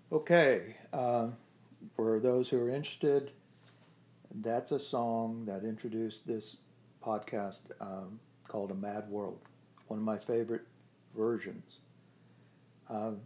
Okay, for those who are interested, that's a song that introduced this podcast called A Mad World, one of my favorite versions. Um,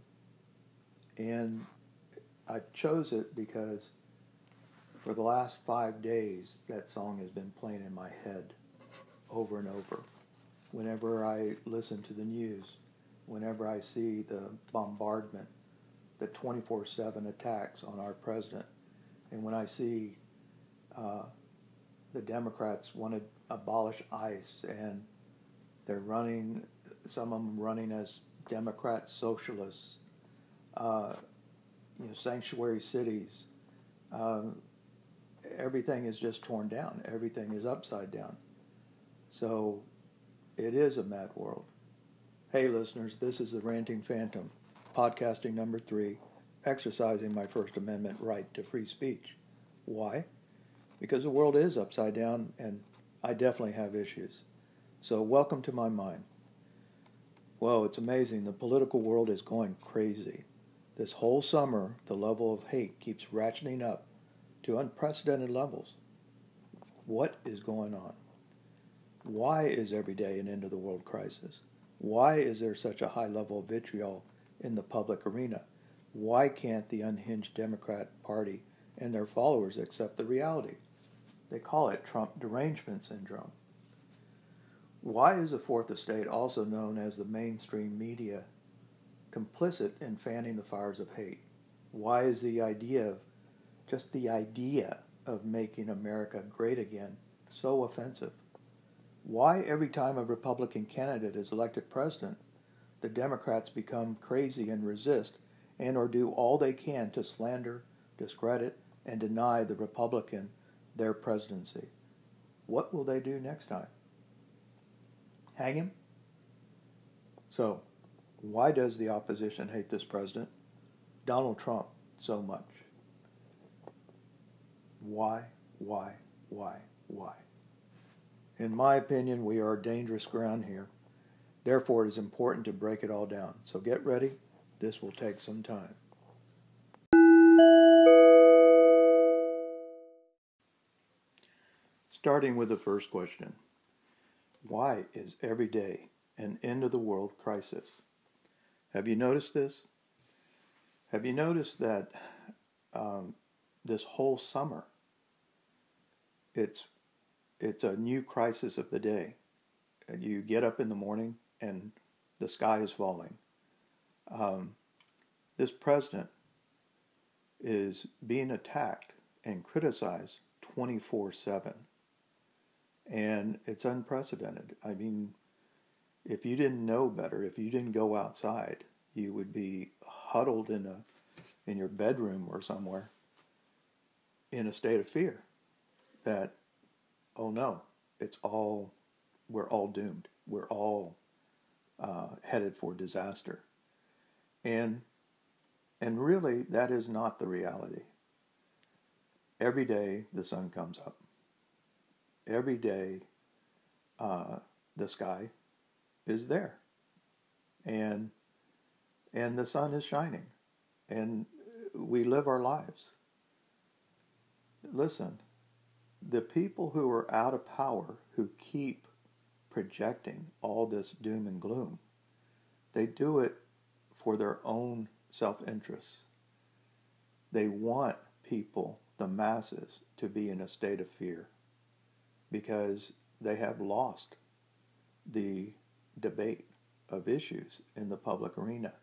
and I chose it because for the last 5 days, that song has been playing in my head over and over. Whenever I listen to the news, whenever I see the bombardment, the 24/7 attacks on our president, and when I see uh, the Democrats want to abolish ICE and they're running, some of them running as Democrat socialists, uh, sanctuary cities. Um, Everything is just torn down. Everything is upside down. So it is a mad world. Hey, listeners, this is the Ranting Phantom, podcasting number 3, exercising my First Amendment right to free speech. Why? Because the world is upside down, and I definitely have issues. So welcome to my mind. Well, it's amazing. The political world is going crazy. This whole summer, the level of hate keeps ratcheting up to unprecedented levels. What is going on? Why is every day an end of the world crisis? Why is there such a high level of vitriol in the public arena? Why can't the unhinged Democrat Party and their followers accept the reality? They call it Trump derangement syndrome. Why is the Fourth Estate, also known as the mainstream media, complicit in fanning the fires of hate? Why is just the idea of making America great again, so offensive? Why every time a Republican candidate is elected president, the Democrats become crazy and resist and or do all they can to slander, discredit, and deny the Republican their presidency? What will they do next time? Hang him? So, why does the opposition hate this president, Donald Trump, so much? Why? In my opinion, we are dangerous ground here. Therefore, it is important to break it all down. So get ready. This will take some time. Starting with the first question. Why is every day an end of the world crisis? Have you noticed this? Have you noticed that this whole summer, it's a new crisis of the day. You get up in the morning and the sky is falling. This president is being attacked and criticized 24/7. And it's unprecedented. I mean, if you didn't know better, if you didn't go outside, you would be huddled in your bedroom or somewhere in a state of fear that, oh no, we're all doomed. We're all headed for disaster. And really, that is not the reality. Every day the sun comes up. Every day the sky is there. And the sun is shining. And we live our lives. Listen, the people who are out of power, who keep projecting all this doom and gloom, they do it for their own self-interest. They want people, the masses, to be in a state of fear because they have lost the debate of issues in the public arena.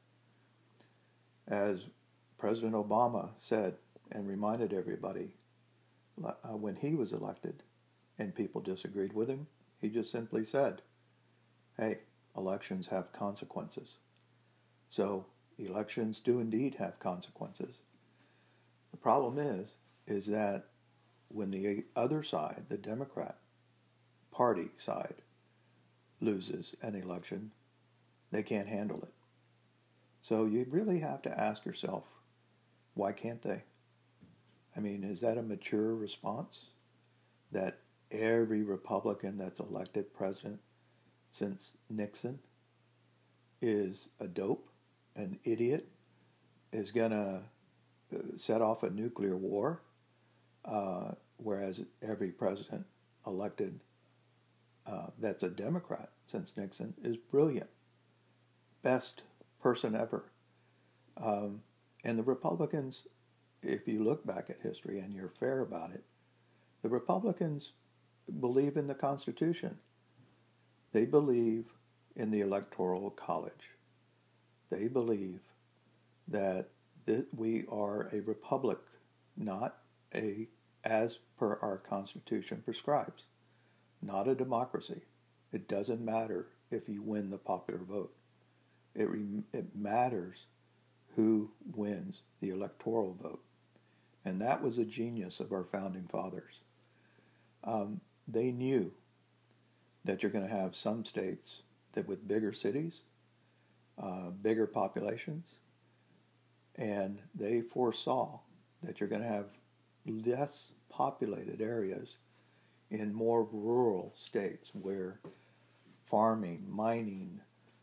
As President Obama said and reminded everybody when he was elected and people disagreed with him, he just simply said, hey, elections have consequences. So elections do indeed have consequences. The problem is that when the other side, the Democrat Party side, loses an election, they can't handle it. So you really have to ask yourself, why can't they? I mean, is that a mature response? That every Republican that's elected president since Nixon is a dope, an idiot, is going to set off a nuclear war, whereas every president elected that's a Democrat since Nixon is brilliant. Best person ever. And the Republicans, if you look back at history and you're fair about it, the Republicans believe in the Constitution. They believe in the Electoral College. They believe that we are a republic, not as per our Constitution prescribes, not a democracy. It doesn't matter if you win the popular vote. It matters who wins the electoral vote. And that was a genius of our founding fathers. They knew that you're going to have some states that with bigger cities, bigger populations, and they foresaw that you're going to have less populated areas in more rural states where farming, mining,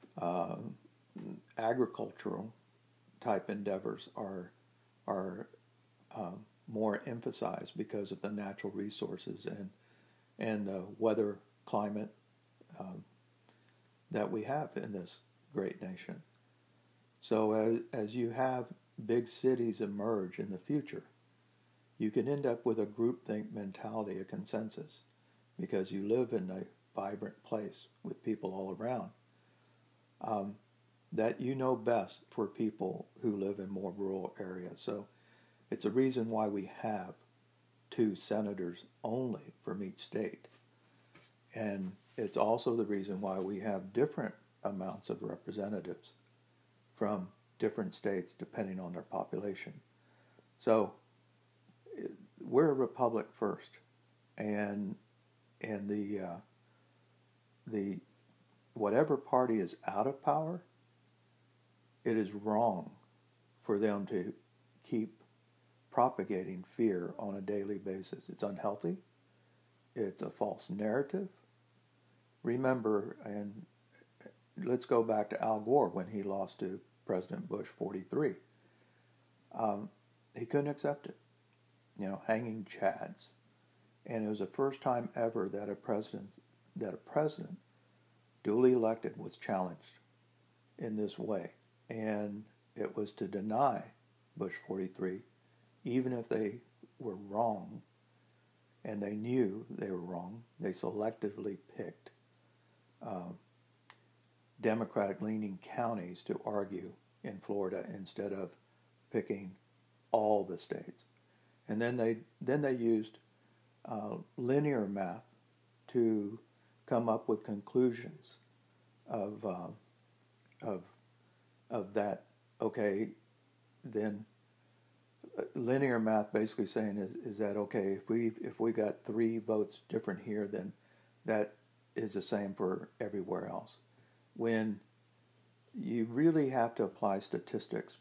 agricultural type endeavors are more emphasized because of the natural resources and the weather climate that we have in this great nation. So as you have big cities emerge in the future, you can end up with a groupthink mentality, a consensus, because you live in a vibrant place with people all around. That you know best for people who live in more rural areas. So it's a reason why we have 2 senators only from each state. And it's also the reason why we have different amounts of representatives from different states depending on their population. So we're a republic first, and the whatever party is out of power, it is wrong for them to keep propagating fear on a daily basis. It's unhealthy. It's a false narrative. Remember, and let's go back to Al Gore when he lost to President Bush 43. He couldn't accept it. Hanging chads. And it was the first time ever that a president duly elected was challenged in this way. And it was to deny Bush 43, even if they were wrong, and they knew they were wrong. They selectively picked Democratic-leaning counties to argue in Florida instead of picking all the states. And then they used linear math to come up with conclusions of that. Okay, then linear math basically saying is that okay, if we got 3 votes different here, then that is the same for everywhere else. When you really have to apply statistics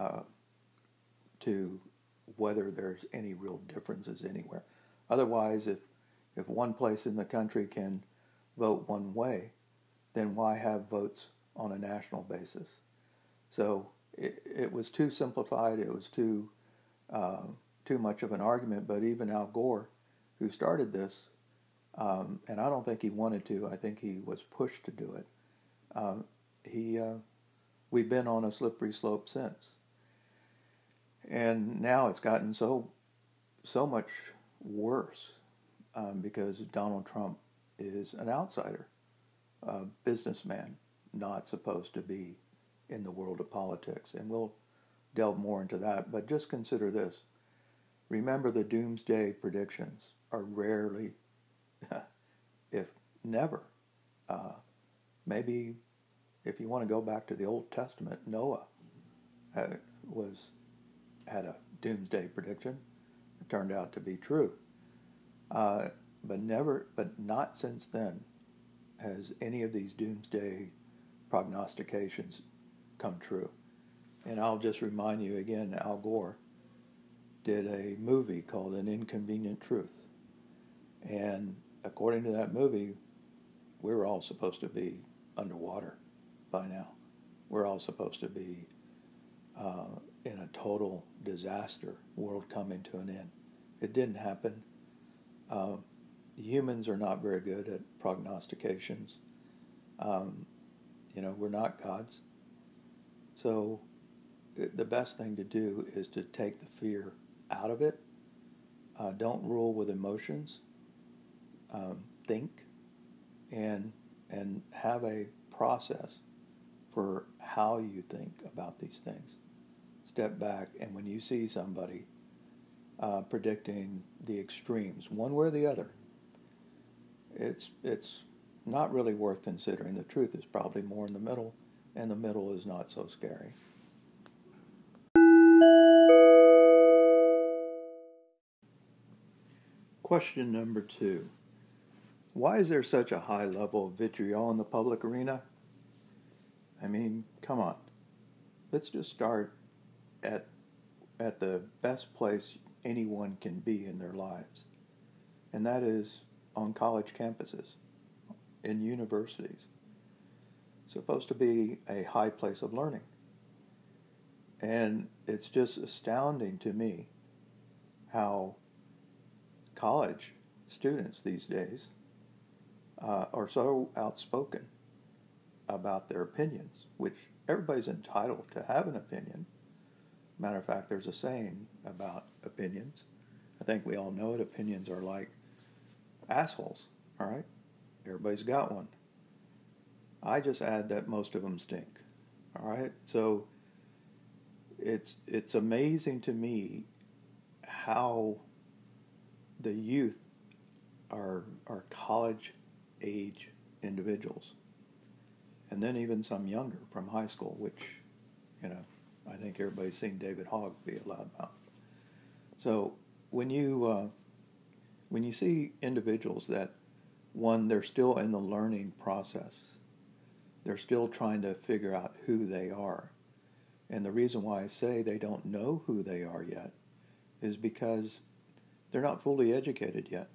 to whether there's any real differences anywhere. Otherwise, if one place in the country can vote one way, then why have votes on a national basis? So it was too simplified. It was too much of an argument. But even Al Gore, who started this, and I don't think he wanted to. I think he was pushed to do it. We've been on a slippery slope since. And now it's gotten so much worse because Donald Trump is an outsider, a businessman, not supposed to be in the world of politics. And we'll delve more into that. But just consider this. Remember, the doomsday predictions are rarely, if never, maybe if you want to go back to the Old Testament, Noah had a doomsday prediction. It turned out to be true. But not since then has any of these doomsday prognostications come true. And I'll just remind you again, Al Gore did a movie called An Inconvenient Truth. And according to that movie, we're all supposed to be underwater by now. We're all supposed to be in a total disaster, world coming to an end. It didn't happen. Humans are not very good at prognostications. Um, we're not gods. So the best thing to do is to take the fear out of it. Don't rule with emotions. Think and have a process for how you think about these things. Step back, and when you see somebody predicting the extremes, one way or the other, it's not really worth considering. The truth is probably more in the middle, and the middle is not so scary. Question number 2. Why is there such a high level of vitriol in the public arena? I mean, come on. Let's just start at the best place anyone can be in their lives. And that is on college campuses, in universities. It's supposed to be a high place of learning. And it's just astounding to me how college students these days are so outspoken about their opinions, which everybody's entitled to have an opinion. Matter of fact, there's a saying about opinions. I think we all know it. Opinions are like assholes, all right? Everybody's got one. I just add that most of them stink, all right? So it's amazing to me how the youth are college age individuals, and then even some younger from high school, which, I think everybody's seen David Hogg be a loudmouth. So when you see individuals that, one, they're still in the learning process, they're still trying to figure out who they are, and the reason why I say they don't know who they are yet is because they're not fully educated yet.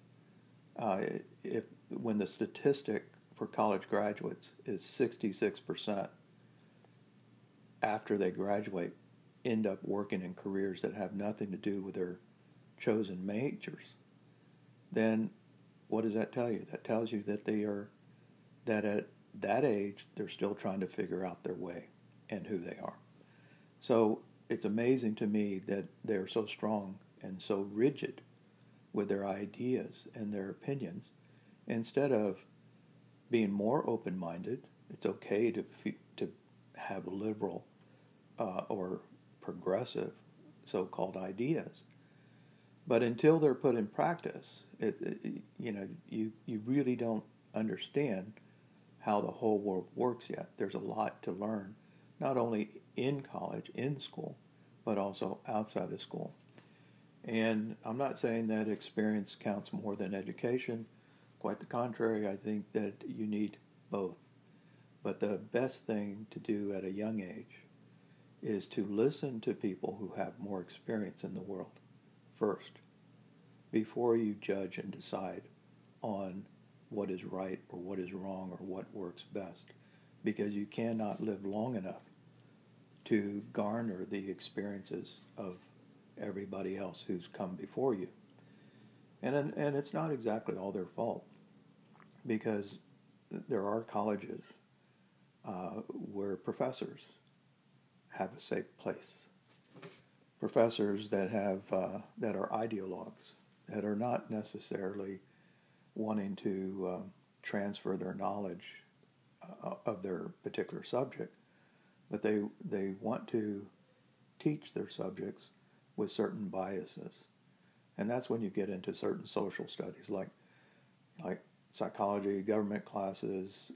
When the statistic for college graduates is 66% after they graduate end up working in careers that have nothing to do with their chosen majors, then what does that tell you? That tells you that that at that age, they're still trying to figure out their way and who they are. So it's amazing to me that they're so strong and so rigid with their ideas and their opinions, instead of being more open-minded. It's okay to have liberal or progressive so-called ideas, but until they're put in practice, you really don't understand how the whole world works yet. There's a lot to learn, not only in college, in school, but also outside of school. And I'm not saying that experience counts more than education. Quite the contrary, I think that you need both. But the best thing to do at a young age is to listen to people who have more experience in the world first, before you judge and decide on what is right or what is wrong or what works best, because you cannot live long enough to garner the experiences of everybody else who's come before you. And it's not exactly all their fault, because there are colleges where professors have a safe place. Professors that are ideologues, that are not necessarily wanting to transfer their knowledge of their particular subject, but they want to teach their subjects with certain biases. And that's when you get into certain social studies like psychology, government classes,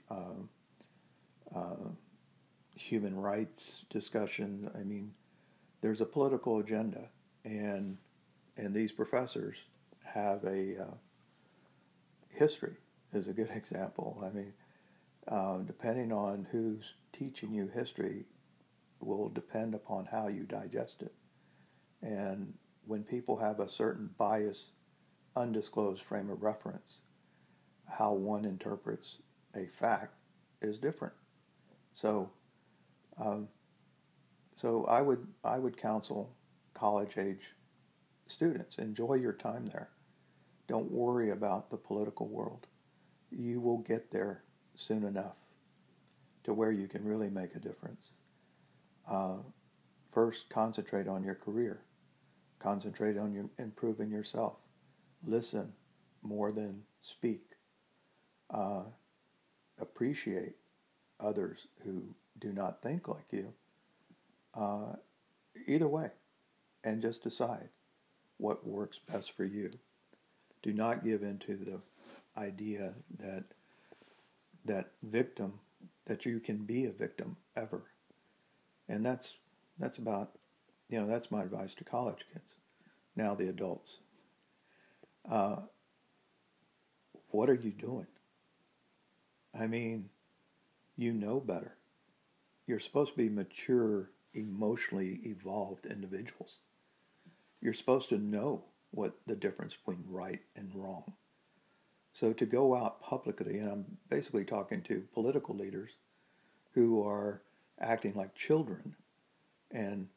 human rights discussion. I mean, there's a political agenda, and these professors have a history is a good example. I mean, depending on who's teaching you history will depend upon how you digest it. And when people have a certain bias, undisclosed frame of reference, how one interprets a fact is different. So So I would counsel college age students, enjoy your time there. Don't worry about the political world. You will get there soon enough to where you can really make a difference. Uh, First, concentrate on your career. Concentrate on improving yourself. Listen more than speak. Uh, Appreciate others who do not think like you. Uh, Either way, and just decide what works best for you. Do not give into the idea that victim, that you can be a victim ever. And that's about, that's my advice to college kids. Now the adults. Uh, what are you doing? I mean, you know better. You're supposed to be mature, emotionally evolved individuals. You're supposed to know what the difference between right and wrong. So to go out publicly, and I'm basically talking to political leaders who are acting like children and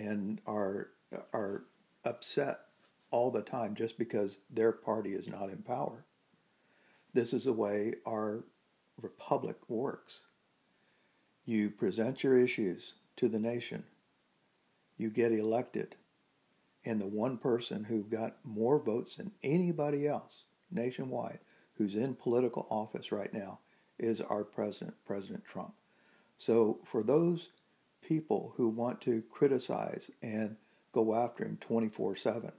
are upset all the time just because their party is not in power. This is the way our republic works. You present your issues to the nation. You get elected. And the one person who got more votes than anybody else nationwide who's in political office right now is our president, President Trump. So for those people who want to criticize and go after him 24/7,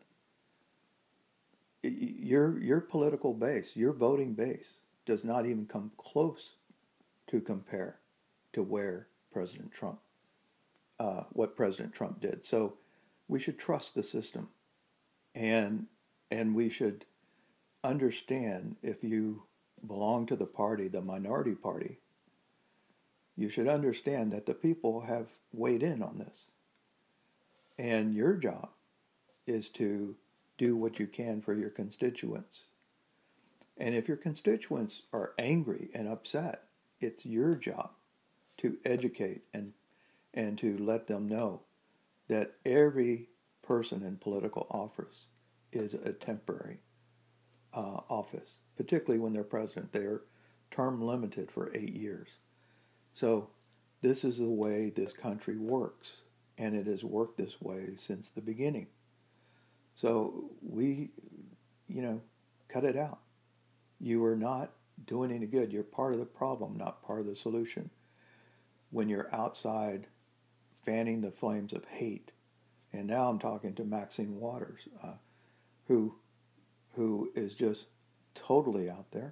your political base, your voting base, does not even come close to compare to where President Trump, what President Trump did. So we should trust the system, and we should understand, if you belong to the party, the minority party, you should understand that the people have weighed in on this. And your job is to do what you can for your constituents. And if your constituents are angry and upset, it's your job to educate and to let them know that every person in political office is a temporary office, particularly when they're president. They're term limited for 8 years. So this is the way this country works, and it has worked this way since the beginning. So we, cut it out. You are not doing any good. You're part of the problem, not part of the solution. When you're outside fanning the flames of hate, and now I'm talking to Maxine Waters, who is just totally out there,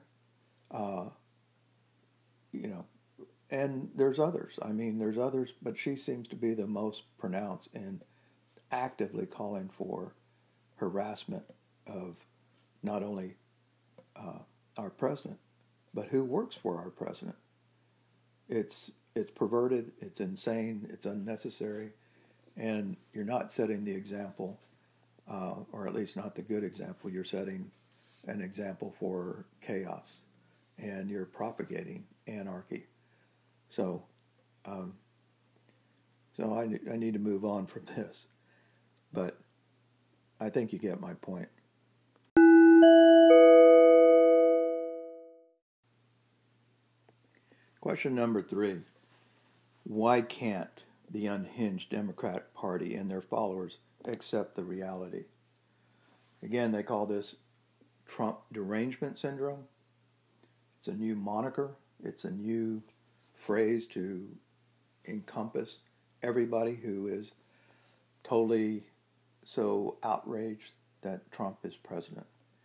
and there's others. I mean, there's others, but she seems to be the most pronounced in actively calling for harassment of not only our president, but who works for our president. It's perverted, it's insane, it's unnecessary, and you're not setting the example, or at least not the good example. You're setting an example for chaos, and you're propagating anarchy. So, I need to move on from this, but I think you get my point. Question number 3. Why can't the unhinged Democrat Party and their followers accept the reality? Again, they call this Trump derangement syndrome. It's a new moniker. It's a new phrase to encompass everybody who is totally so outraged that Trump is president.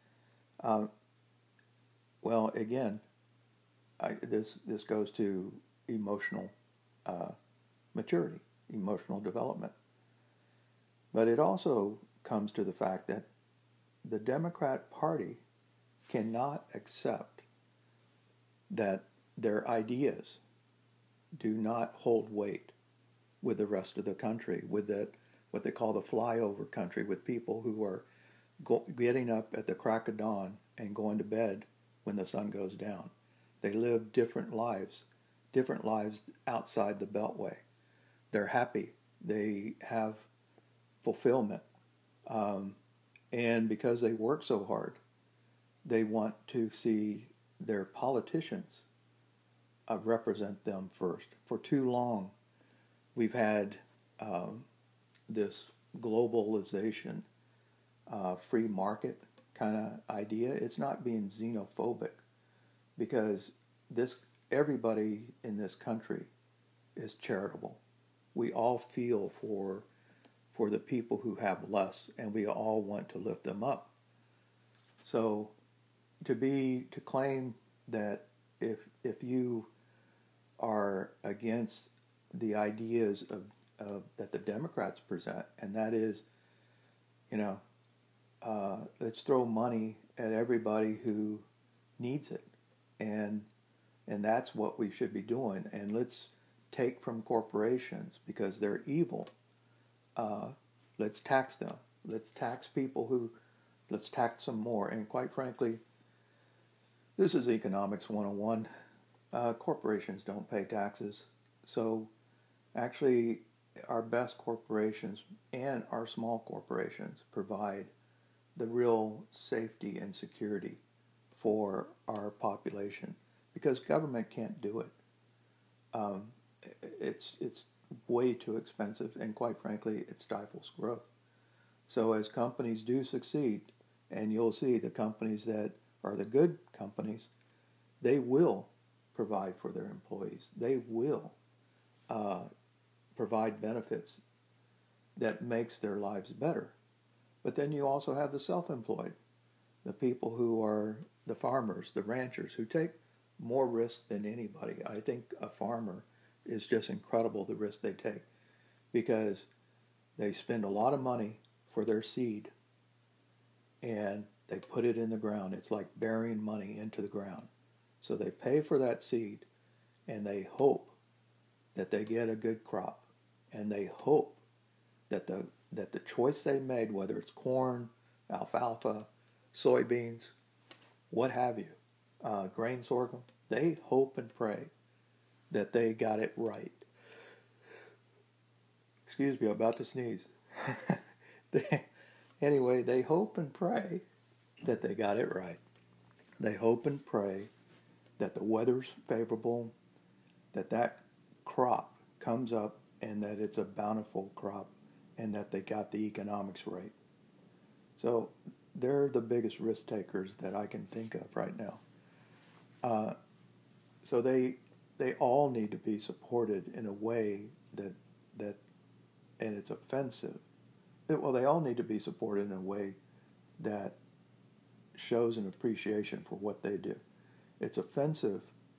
Well, again, this goes to emotional maturity, emotional development. But it also comes to the fact that the Democrat Party cannot accept that their ideas do not hold weight with the rest of the country, with what they call the flyover country, with people who are getting up at the crack of dawn and going to bed when the sun goes down. They live different lives outside the Beltway. They're happy they have fulfillment. Um, and because they work so hard, they want to see their politicians represent them first. For too long, we've had this globalization, free market kind of idea. It's not being xenophobic because this everybody in this country is charitable. We all feel for the people who have less, and we all want to lift them up. So to claim that if you are against the ideas of that the Democrats present, and that is, you know, let's throw money at everybody who needs it, and that's what we should be doing, and let's take from corporations because they're evil. Let's tax them. Let's tax people who. Let's tax them more. And quite frankly, this is economics 101. Corporations don't pay taxes. So actually, our best corporations and our small corporations provide the real safety and security for our population because government can't do it. Um, it's way too expensive, and quite frankly, it stifles growth. So as companies do succeed, and you'll see the companies that are the good companies, they will provide for their employees. They will uh, provide benefits that makes their lives better. But then you also have the self-employed, the people who are the farmers, the ranchers, who take more risk than anybody. I think a farmer is just incredible, the risk they take, because they spend a lot of money for their seed and they put it in the ground. It's like burying money into the ground. So they pay for that seed and they hope that they get a good crop, and they hope that the choice they made, whether it's corn, alfalfa, soybeans, what have you, grain sorghum, they hope and pray that they got it right. Excuse me, I'm about to sneeze. Anyway, they hope and pray that they got it right. They hope and pray that the weather's favorable, that crop comes up and that it's a bountiful crop and that they got the economics right. So they're the biggest risk takers that I can think of right now. So they all need to be supported in a way that and it's offensive. Well, they all need to be supported in a way that shows an appreciation for what they do. It's offensive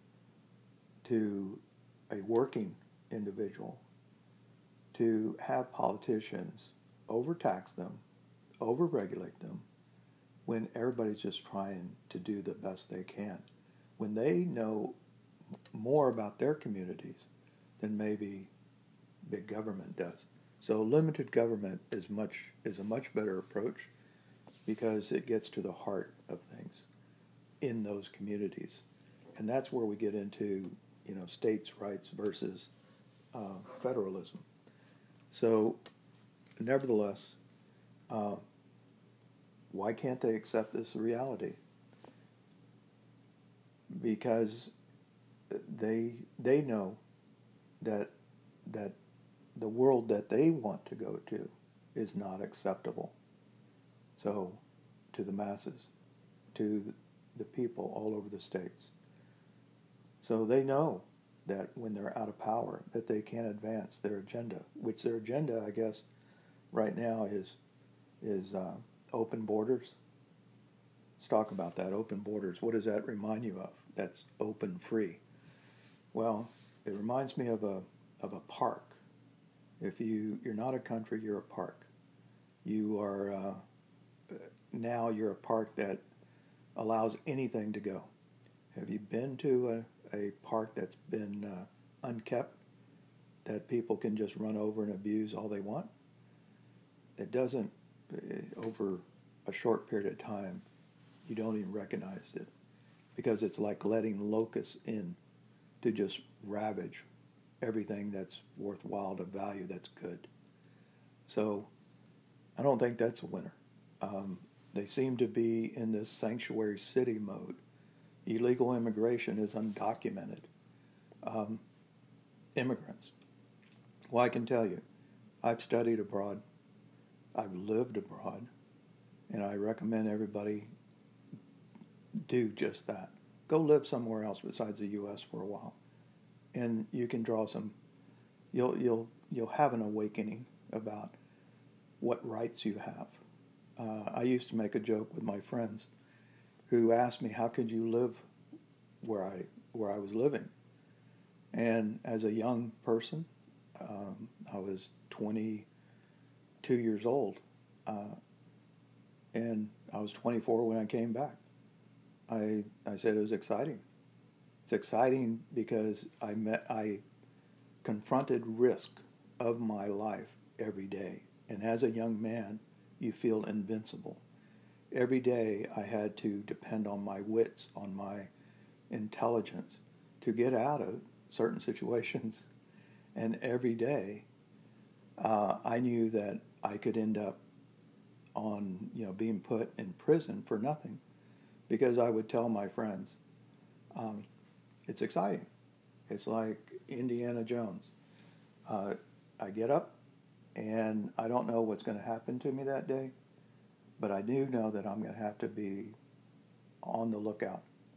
to a working individual to have politicians overtax them, overregulate them, when everybody's just trying to do the best they can. When they know more about their communities than maybe big government does. So limited government is a much better approach because it gets to the heart of things in those communities, and that's where we get into states' rights versus federalism. So, nevertheless, why can't they accept this reality? Because they know that the world that they want to go to is not acceptable. So, to the masses, to the people all over the states. So they know that when they're out of power, that they can't advance their agenda, which their agenda, I guess, right now is open borders. Let's talk about that, open borders. What does that remind you of? That's open, free. Well, it reminds me of a park. If you're not a country, you're a park. You are now you're a park that allows anything to go. Have you been to a park that's been unkept, that people can just run over and abuse all they want? It doesn't, over a short period of time, you don't even recognize it, because it's like letting locusts in to just ravage everything that's worthwhile, of value, that's good. So I don't think that's a winner. They seem to be in this sanctuary city mode. Illegal immigration is undocumented immigrants. Well, I can tell you, I've studied abroad, I've lived abroad, and I recommend everybody do just that. Go live somewhere else besides the U.S. for a while, and you can draw some. You'll have an awakening about what rights you have. I used to make a joke with my friends who asked me, "How could you live where I was living?" And as a young person, I was 22 years old, and I was 24 when I came back. I said it was exciting. It's exciting because I confronted risk of my life every day. And as a young man, you feel invincible. Every day I had to depend on my wits, on my intelligence to get out of certain situations. And every day I knew that I could end up on, being put in prison for nothing, because I would tell my friends, it's exciting. It's like Indiana Jones. I get up, and I don't know what's going to happen to me that day, but I do know that I'm going to have to be on the lookout.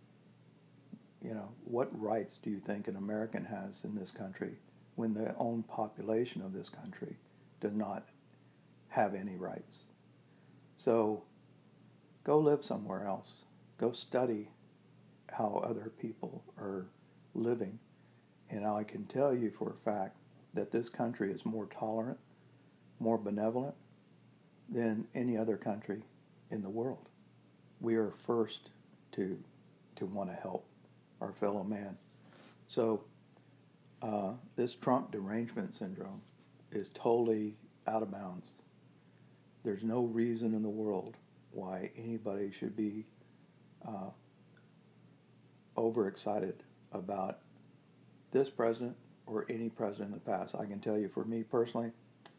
What rights do you think an American has in this country when the own population of this country does not have any rights? So go live somewhere else. Go study how other people are living. And I can tell you for a fact that this country is more tolerant, more benevolent than any other country in the world. We are first to want to help our fellow man. So this Trump derangement syndrome is totally out of bounds. There's no reason in the world why anybody should be overexcited about this president or any president in the past. I can tell you, for me personally,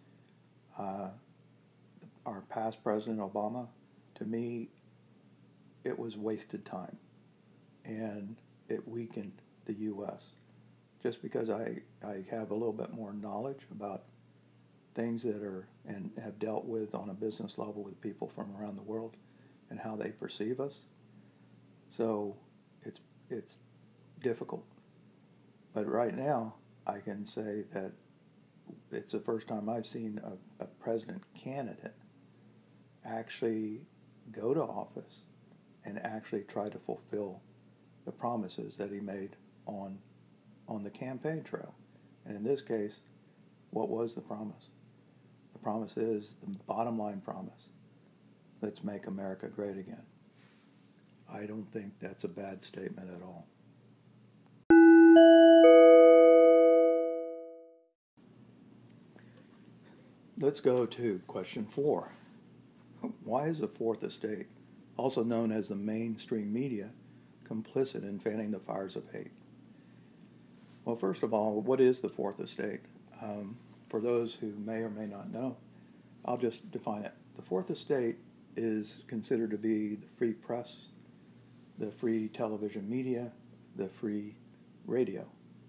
our past President Obama, to me, it was wasted time, and it weakened the U.S. Just because I have a little bit more knowledge about things that are and have dealt with on a business level with people from around the world and how they perceive us. So it's difficult. But right now, I can say that it's the first time I've seen a president candidate actually go to office and actually try to fulfill the promises that he made on the campaign trail. And in this case, what was the promise? The promise is the bottom line promise. Let's make America great again. I don't think that's a bad statement at all. Let's go to question 4. Why is the Fourth Estate, also known as the mainstream media, complicit in fanning the fires of hate? Well, first of all, what is the Fourth Estate? For those who may or may not know, I'll just define it. The Fourth Estate is considered to be the free press, the free television media, the free radio.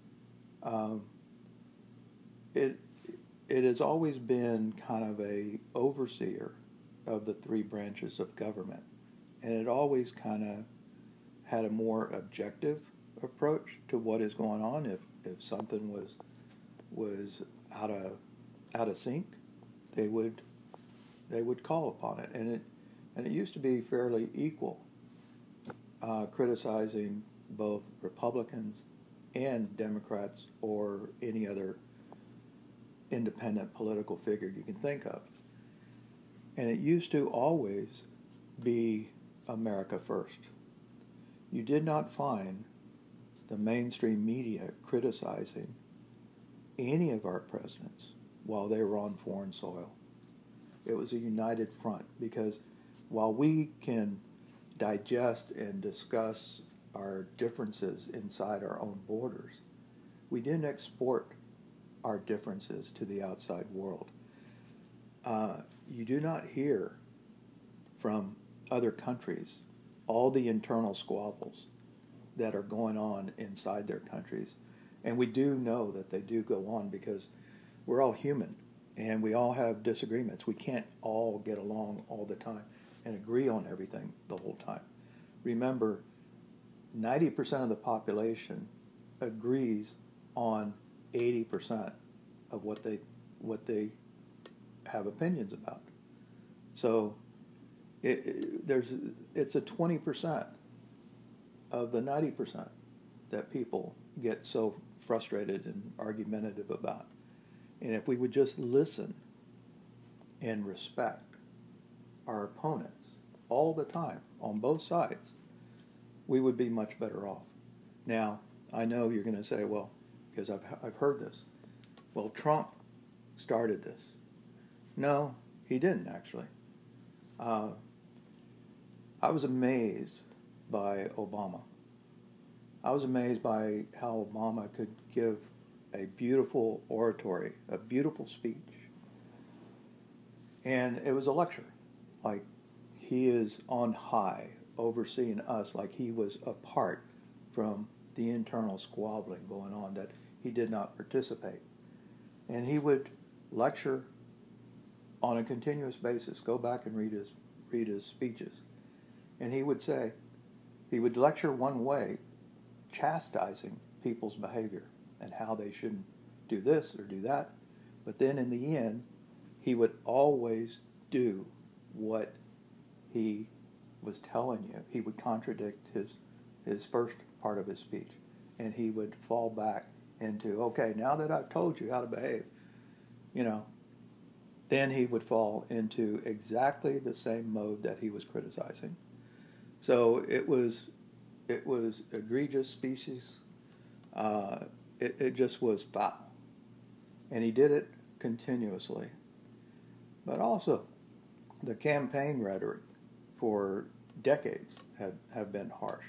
It has always been kind of a overseer of the three branches of government, and it always kind of had a more objective approach to what is going on. If something was out of sync, they would call upon it, and it used to be fairly equal, criticizing both Republicans and Democrats or any other independent political figure you can think of. And it used to always be America first. You did not find the mainstream media criticizing any of our presidents while they were on foreign soil. It was a united front, because while we can digest and discuss our differences inside our own borders, we didn't export our differences to the outside world. do not hear from other countries all the internal squabbles that are going on inside their countries. And we do know that they do go on because we're all human and we all have disagreements. We can't all get along all the time and agree on everything the whole time. Remember, 90% of the population agrees on 80% of what they have opinions about. So it's a 20% of the 90% that people get so frustrated and argumentative about. And if we would just listen and respect our opponents all the time on both sides, we would be much better off. Now, I know you're going to say, well, because I've heard this, well, Trump started this. No, he didn't actually. I was amazed by Obama. I was amazed by how Obama could give a beautiful oratory, a beautiful speech. And it was a lecture. Like, he is on high, overseeing us like he was apart from the internal squabbling going on, that he did not participate. And he would lecture on a continuous basis. Go back and read his speeches. And he would say, he would lecture one way, chastising people's behavior and how they shouldn't do this or do that. But then in the end, he would always do what he was telling you. He would contradict his first part of his speech. And he would fall back into, okay, now that I've told you how to behave, then he would fall into exactly the same mode that he was criticizing. So it was egregious species. It just was foul. And he did it continuously. But also, the campaign rhetoric for decades have been harsh.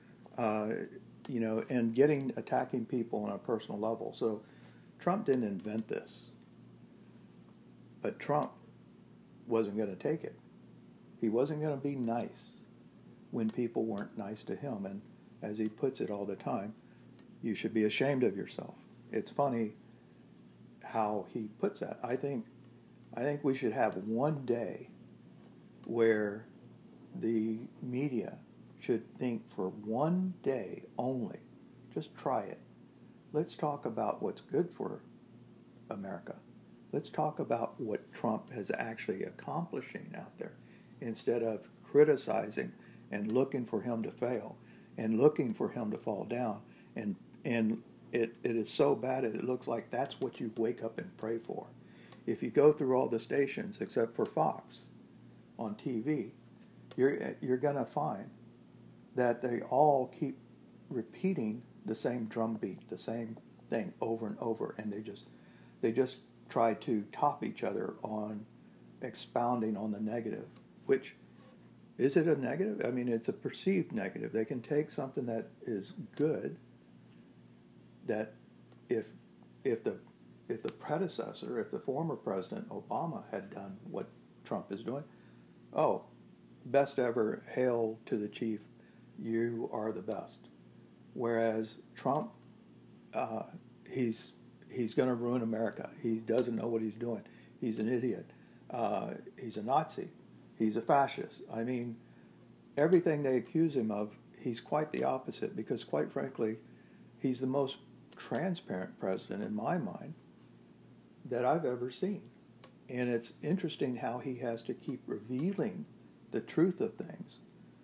And attacking people on a personal level. So Trump didn't invent this. But Trump wasn't going to take it. He wasn't going to be nice when people weren't nice to him. And as he puts it all the time, you should be ashamed of yourself. It's funny how he puts that. I think we should have one day where the media should think for one day only, just try it. Let's talk about what's good for America. Let's talk about what Trump is actually accomplishing out there, instead of criticizing and looking for him to fail and looking for him to fall down. And it is so bad it looks like that's what you wake up and pray for. If you go through all the stations except for Fox on TV, you're going to find that they all keep repeating the same drumbeat, the same thing over and over, and they just try to top each other on expounding on the negative. Which, is it a negative? I mean, it's a perceived negative. They can take something that is good, that if the predecessor, if the former president Obama had done what Trump is doing, oh, best ever, hail to the chief, you are the best. Whereas Trump, he's going to ruin America. He doesn't know what he's doing. He's an idiot. He's a Nazi. He's a fascist. I mean, everything they accuse him of, he's quite the opposite, because quite frankly, he's the most transparent president in my mind that I've ever seen. And it's interesting how he has to keep revealing the truth of things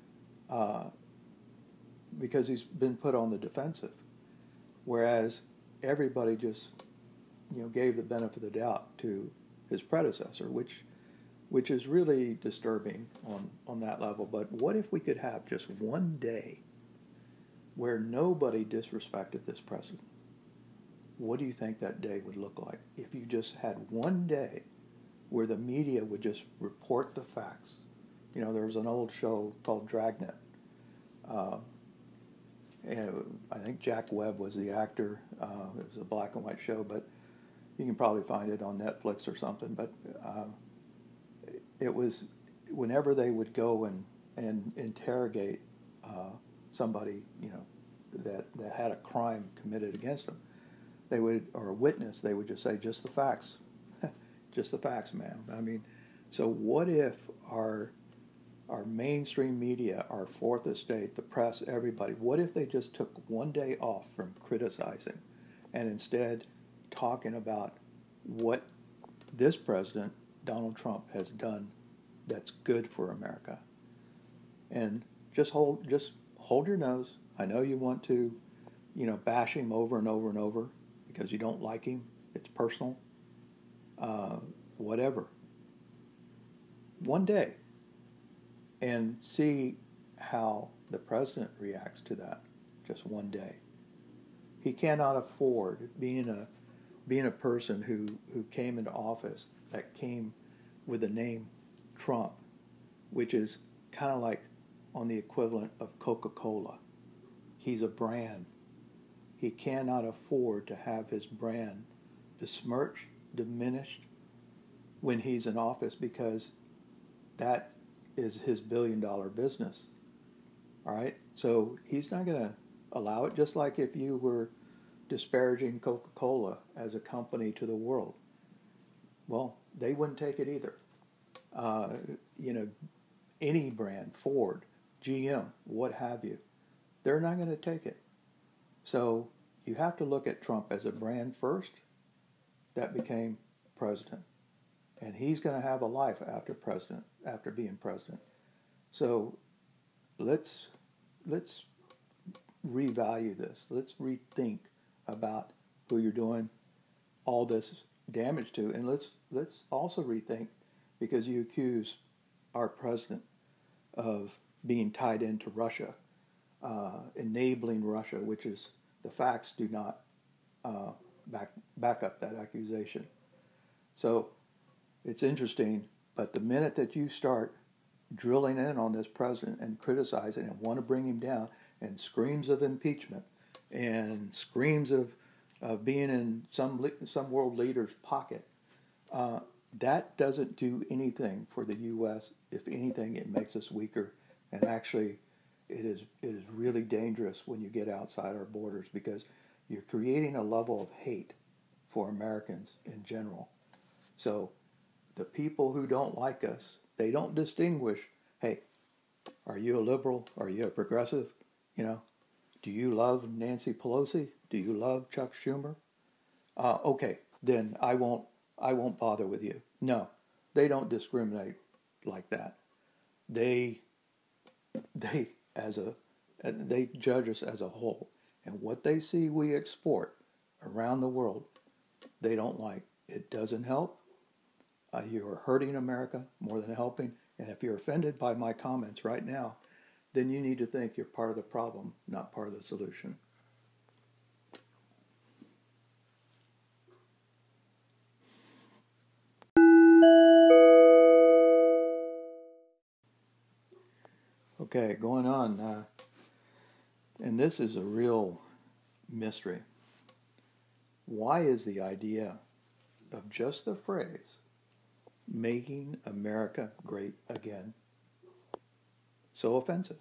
because he's been put on the defensive. Whereas everybody just gave the benefit of the doubt to his predecessor, which is really disturbing on that level. But what if we could have just one day where nobody disrespected this president? What do you think that day would look like? If you just had one day where the media would just report the facts. There was an old show called Dragnet. And I think Jack Webb was the actor. It was a black and white show, but you can probably find it on Netflix or something. But it was whenever they would go and interrogate somebody, that had a crime committed against them, they would, or a witness, they would just say, just the facts. Just the facts, ma'am. I mean, so what if our mainstream media, our fourth estate, the press, everybody, what if they just took one day off from criticizing and instead talking about what this president, Donald Trump, has done that's good for America? And just hold your nose. I know you want to, bash him over and over and over because you don't like him. It's personal. Whatever. One day. And see how the president reacts to that. Just one day. He cannot afford being a person who came into office that came with the name Trump, which is kind of like on the equivalent of Coca-Cola. He's a brand. He cannot afford to have his brand besmirched, diminished when he's in office, because that is his billion-dollar business. All right? So he's not going to allow it, just like if you were disparaging Coca-Cola as a company to the world. Well, they wouldn't take it either. Any brand, Ford, GM, what have you, they're not going to take it. So you have to look at Trump as a brand first that became president. And he's going to have a life after being president. So let's revalue this. Let's rethink about who you're doing all this damage to. And let's also rethink, because you accuse our president of being tied into Russia, enabling Russia, which is, the facts do not back up that accusation. So it's interesting, but the minute that you start drilling in on this president and criticizing and want to bring him down, and screams of impeachment and screams of being in some world leader's pocket, that doesn't do anything for the U.S. If anything, it makes us weaker. And actually, it is really dangerous when you get outside our borders, because you're creating a level of hate for Americans in general. So the people who don't like us, they don't distinguish, hey, are you a liberal? Are you a progressive? Do you love Nancy Pelosi? Do you love Chuck Schumer? Okay, then I won't bother with you. No, they don't discriminate like that. They judge us as a whole, and what they see we export around the world, they don't like. It doesn't help. You're hurting America more than helping. And if you're offended by my comments right now, then you need to think you're part of the problem, not part of the solution. Okay, going on. And this is a real mystery. Why is the idea of just the phrase, making America great again, so offensive?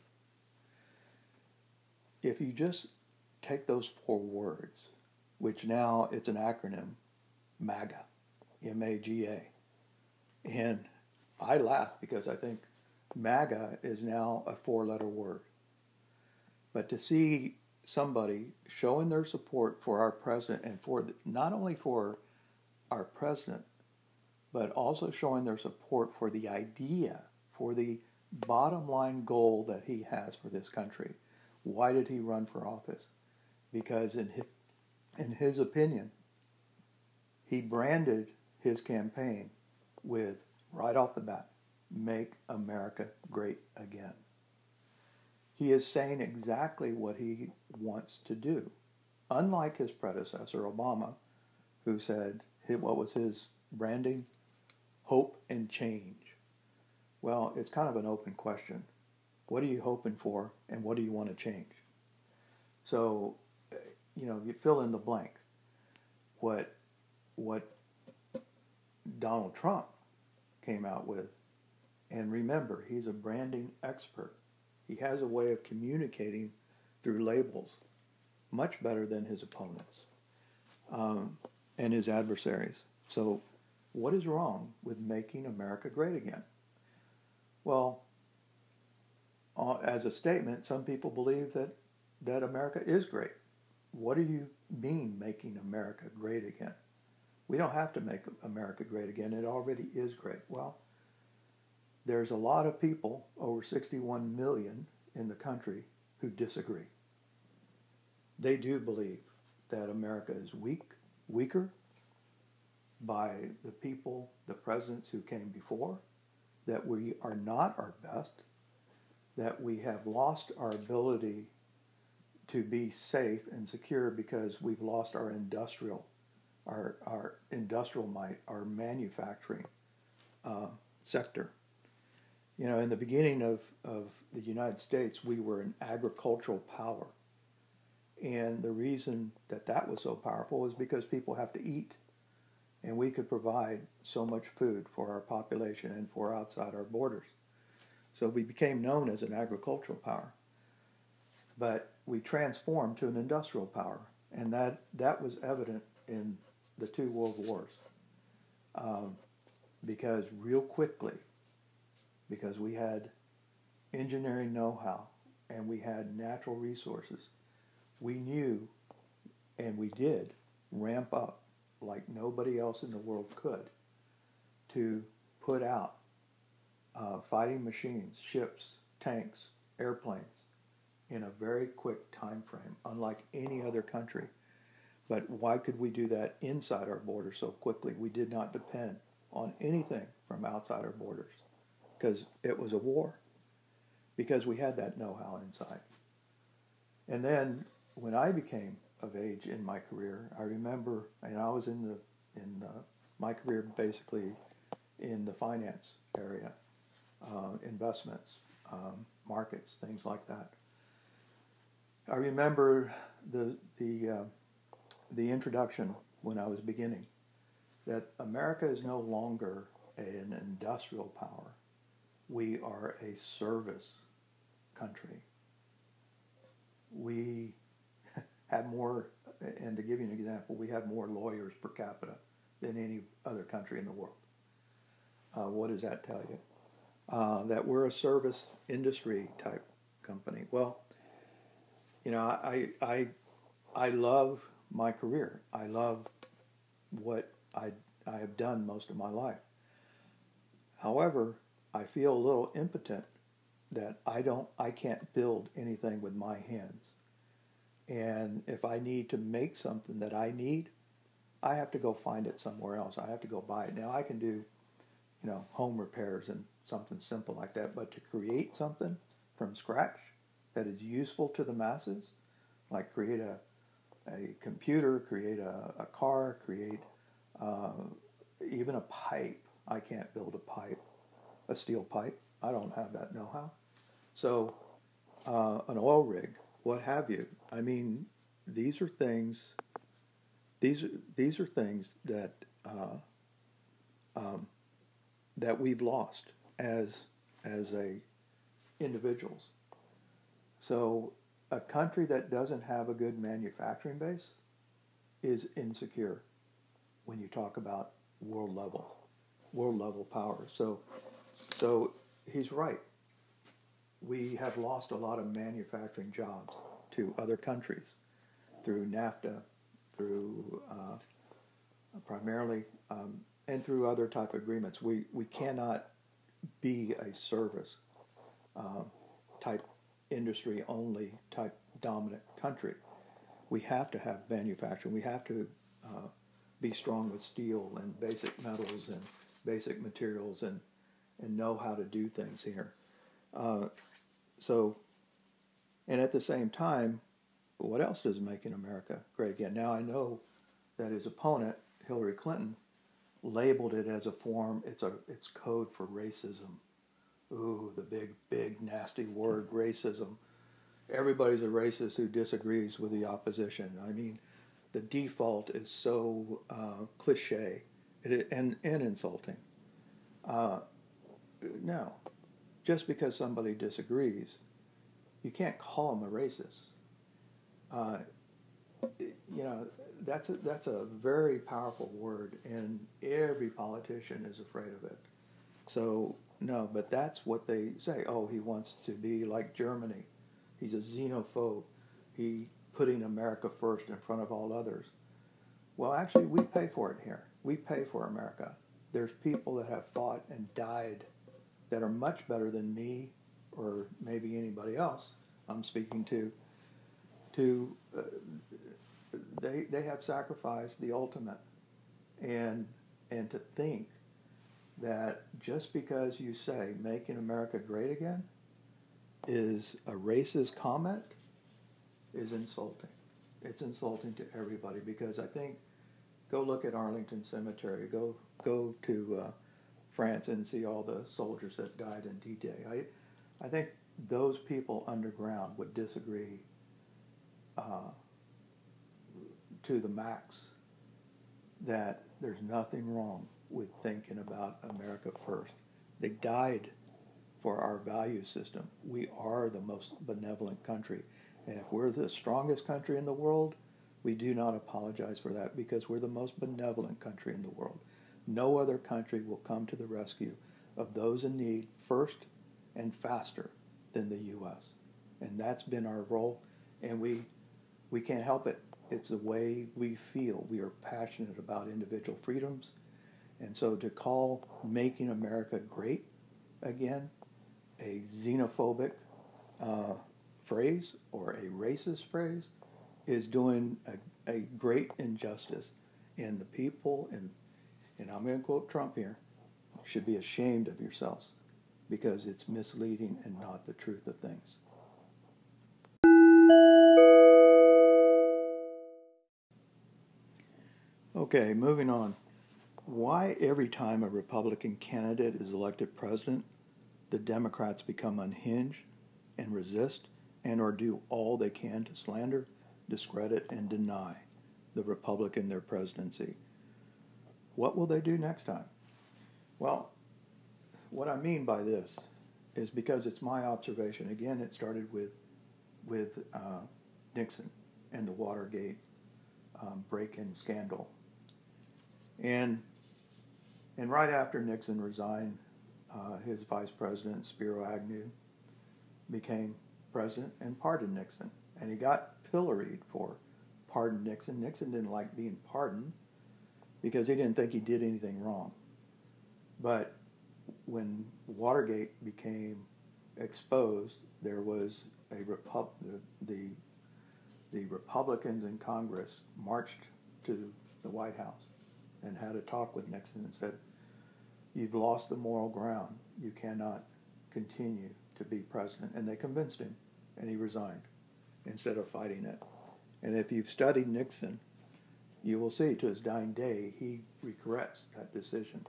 If you just take those 4 words, which now it's an acronym, MAGA, M-A-G-A, and I laugh because I think MAGA is now a 4-letter word. But to see somebody showing their support for our president, and not only for our president, but also showing their support for the idea, for the bottom line goal that he has for this country. Why did he run for office? Because in his opinion, he branded his campaign with, right off the bat, make America great again. He is saying exactly what he wants to do. Unlike his predecessor, Obama, who said, what was his branding? Hope and change. Well, it's kind of an open question. What are you hoping for, and what do you want to change? So, you fill in the blank. What Donald Trump came out with And remember, he's a branding expert. He has a way of communicating through labels much better than his opponents and his adversaries. So what is wrong with making America great again? Well, as a statement, some people believe that America is great. What do you mean making America great again? We don't have to make America great again. It already is great. Well, there's a lot of people, over 61 million in the country, who disagree. They do believe that America is weaker by the people, the presidents who came before, that we are not our best, that we have lost our ability to be safe and secure because we've lost our industrial might, our manufacturing sector. You know, in the beginning of the United States, we were an agricultural power. And the reason that was so powerful was because people have to eat. And we could provide so much food for our population and for outside our borders. So we became known as an agricultural power. But we transformed to an industrial power. And that was evident in the two world wars. Because real quickly, because we had engineering know-how and we had natural resources, we knew, and we did, ramp up like nobody else in the world could to put out fighting machines, ships, tanks, airplanes in a very quick time frame, unlike any other country. But why could we do that inside our borders so quickly? We did not depend on anything from outside our borders because it was a war, because we had that know-how inside. And then when I became of age in my career, I remember, and I was in my career basically in the finance area, investments, markets, things like that. I remember the introduction when I was beginning that America is no longer an industrial power. We are a service country. We have more, and to give you an example, we have more lawyers per capita than any other country in the world. What does that tell you? That we're a service industry type company. Well, you know, I love my career. I love what I have done most of my life. However, I feel a little impotent that I can't build anything with my hands. And if I need to make something that I need, I have to go find it somewhere else. I have to go buy it. Now I can do, you know, home repairs and something simple like that, but to create something from scratch that is useful to the masses, like create a computer, create a car, create even a pipe. I can't build a pipe, a steel pipe. I don't have that know-how. So an oil rig, what have you. I mean, these are things. These are things that that we've lost as individuals. So a country that doesn't have a good manufacturing base is insecure when you talk about world level power. So he's right. We have lost a lot of manufacturing jobs to other countries through NAFTA, through primarily, and through other type of agreements. We cannot be a service type industry only type dominant country. We have to have manufacturing. We have to be strong with steel and basic metals and basic materials and know how to do things here. And at the same time, what else does making America great again? Now I know that his opponent, Hillary Clinton, labeled it as a form, it's code for racism. Ooh, the big, nasty word, racism. Everybody's a racist who disagrees with the opposition. I mean, the default is so cliche and insulting. no. Just because somebody disagrees, you can't call them a racist. Uh, you know, that's a very powerful word, and every politician is afraid of it. So no, but that's what they say. Oh, he wants to be like Germany. He's a xenophobe. He putting America first in front of all others. Well, actually, we pay for it here. We pay for America. There's people that have fought and died that are much better than me or maybe anybody else I'm speaking to they have sacrificed the ultimate, and to think that just because you say making America great again is a racist comment is insulting. It's insulting to everybody, because I think, go look at Arlington Cemetery, go to France and see all the soldiers that died in D-Day. I think those people underground would disagree to the max that there's nothing wrong with thinking about America first. They died for our value system. We are the most benevolent country. And if we're the strongest country in the world, we do not apologize for that, because we're the most benevolent country in the world. No other country will come to the rescue of those in need first and faster than the U.S. And that's been our role, and we can't help it. It's the way we feel. We are passionate about individual freedoms. And so to call making America great again a xenophobic phrase or a racist phrase is doing a great injustice. And the people, and I'm going to quote Trump here, should be ashamed of yourselves, because it's misleading and not the truth of things. Okay, moving on. Why every time a Republican candidate is elected president, the Democrats become unhinged and resist and or do all they can to slander, discredit, and deny the Republican their presidency? What will they do next time? Well, what I mean by this is, because it's my observation. Again, it started with Nixon and the Watergate break-in scandal. And right after Nixon resigned, his vice president, Spiro Agnew, became president and pardoned Nixon. And he got pilloried for pardoned Nixon. Nixon didn't like being pardoned because he didn't think he did anything wrong. But when Watergate became exposed, there was the Republicans in Congress marched to the White House and had a talk with Nixon and said, "You've lost the moral ground. You cannot continue to be president." And they convinced him, and he resigned instead of fighting it. And if you've studied Nixon, you will see to his dying day he regrets that decision.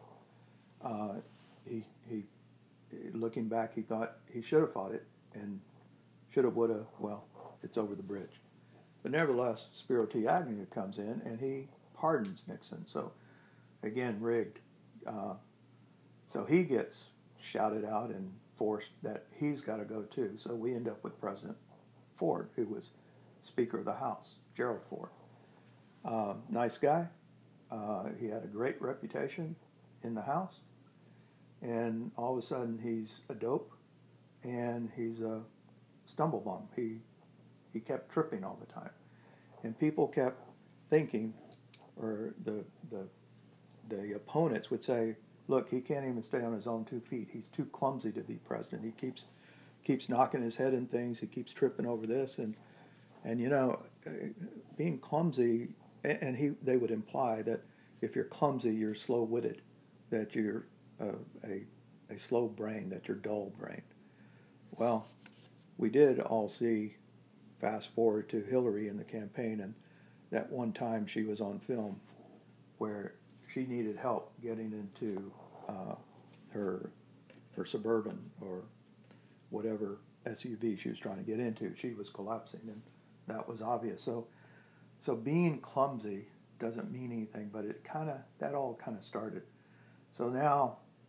He looking back, he thought he should have fought it, and should have, would have. Well, it's over the bridge. But nevertheless, Spiro T. Agnew comes in and he pardons Nixon. So again, rigged. So he gets shouted out and forced that he's got to go too. So we end up with President Ford, who was Speaker of the House, Gerald Ford. Nice guy. He had a great reputation in the House. And all of a sudden he's a dope and he's a stumble bum. He kept tripping all the time. And people kept thinking, or the opponents would say, look, he can't even stay on his own 2 feet. He's too clumsy to be president. He keeps knocking his head in things. He keeps tripping over this. And you know, being clumsy, and they would imply that if you're clumsy, you're slow-witted, that you're a slow brain, that you're dull-brained. Well, we did all see, fast forward to Hillary in the campaign, and that one time she was on film where she needed help getting into her Suburban or whatever SUV she was trying to get into. She was collapsing, and that was obvious. So being clumsy doesn't mean anything, but that all kind of started. So now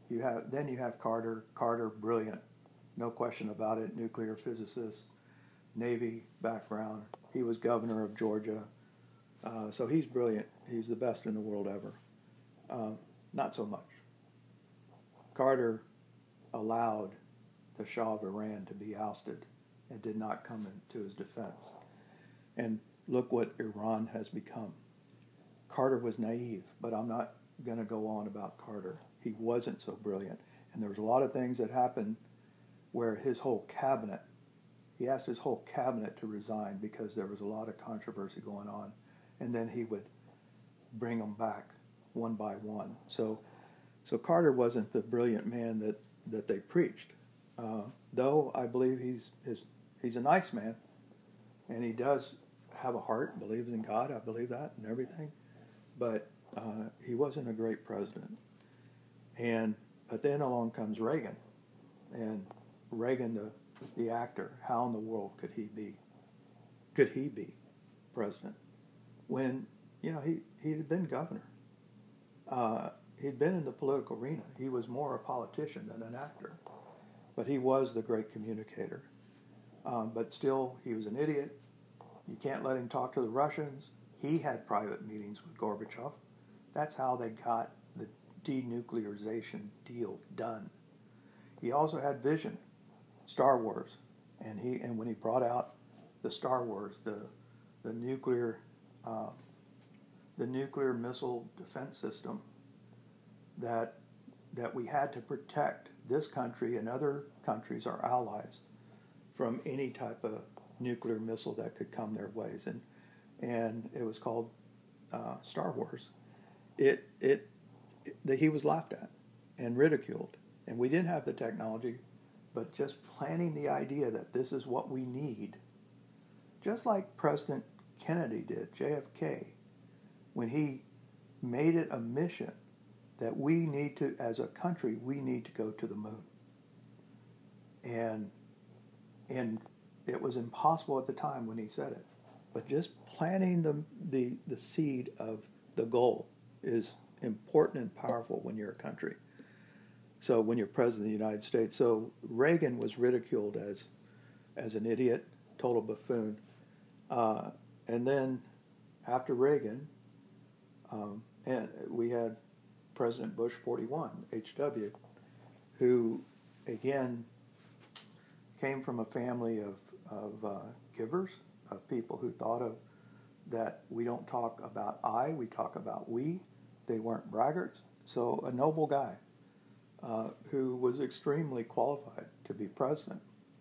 You have Carter. Carter, brilliant, no question about it. Nuclear physicist, Navy background. He was governor of Georgia, so he's brilliant. He's the best in the world ever. Not so much. Carter allowed the Shah of Iran to be ousted and did not come into his defense. And look what Iran has become. Carter was naive, but I'm not going to go on about Carter. He wasn't so brilliant. And there was a lot of things that happened where his whole cabinet, he asked his whole cabinet to resign because there was a lot of controversy going on. And then he would bring them back one by one. So Carter wasn't the brilliant man that they preached. Though I believe he's a nice man, and he does have a heart, believes in God, I believe that and everything, but he wasn't a great president. But then along comes Reagan, and Reagan, the actor, how in the world could he be president when he had been governor? He'd been in the political arena. He was more a politician than an actor, but he was the great communicator. But still, he was an idiot. You can't let him talk to the Russians. He had private meetings with Gorbachev. That's how they got the denuclearization deal done. He also had vision, Star Wars, and when he brought out the Star Wars, the nuclear missile defense system that we had to protect this country and other countries, our allies, from any type of nuclear missile that could come their ways, and it was called Star Wars. He was laughed at and ridiculed, and we didn't have the technology, but just planning the idea that this is what we need, just like President Kennedy did, JFK, when he made it a mission that we need to, as a country, we need to go to the moon. And it was impossible at the time when he said it. But just planting the seed of the goal is important and powerful when you're a country. So when you're president of the United States. So Reagan was ridiculed as an idiot, total buffoon. And then after Reagan, and we had President Bush 41, HW, who, again, came from a family of givers, of people who thought of that we don't talk about I, we talk about we. They weren't braggarts. So a noble guy who was extremely qualified to be president.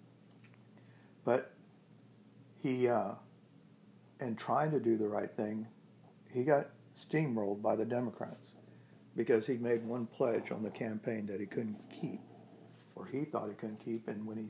But he, in trying to do the right thing, he got steamrolled by the Democrats because he made one pledge on the campaign that he couldn't keep, or he thought he couldn't keep, and when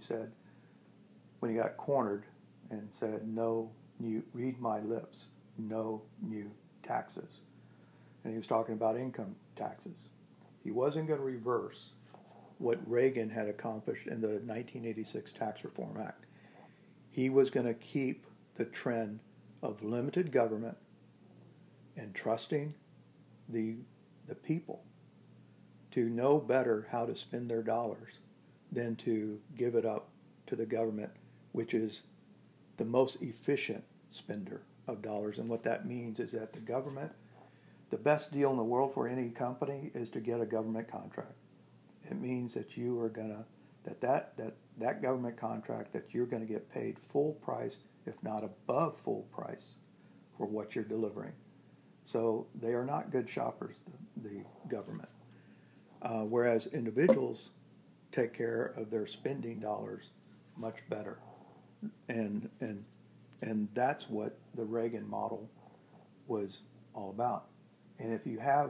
he got cornered and said, no new, read my lips, no new taxes. And he was talking about income taxes. He wasn't going to reverse what Reagan had accomplished in the 1986 Tax Reform Act. He was going to keep the trend of limited government and trusting the people to know better how to spend their dollars than to give it up to the government, which is the most efficient spender of dollars. And what that means is that the government, the best deal in the world for any company is to get a government contract. It means that you are gonna that government contract, that you're going to get paid full price, if not above full price, for what you're delivering. So they are not good shoppers, the government. Whereas individuals take care of their spending dollars much better. And that's what the Reagan model was all about. And if you have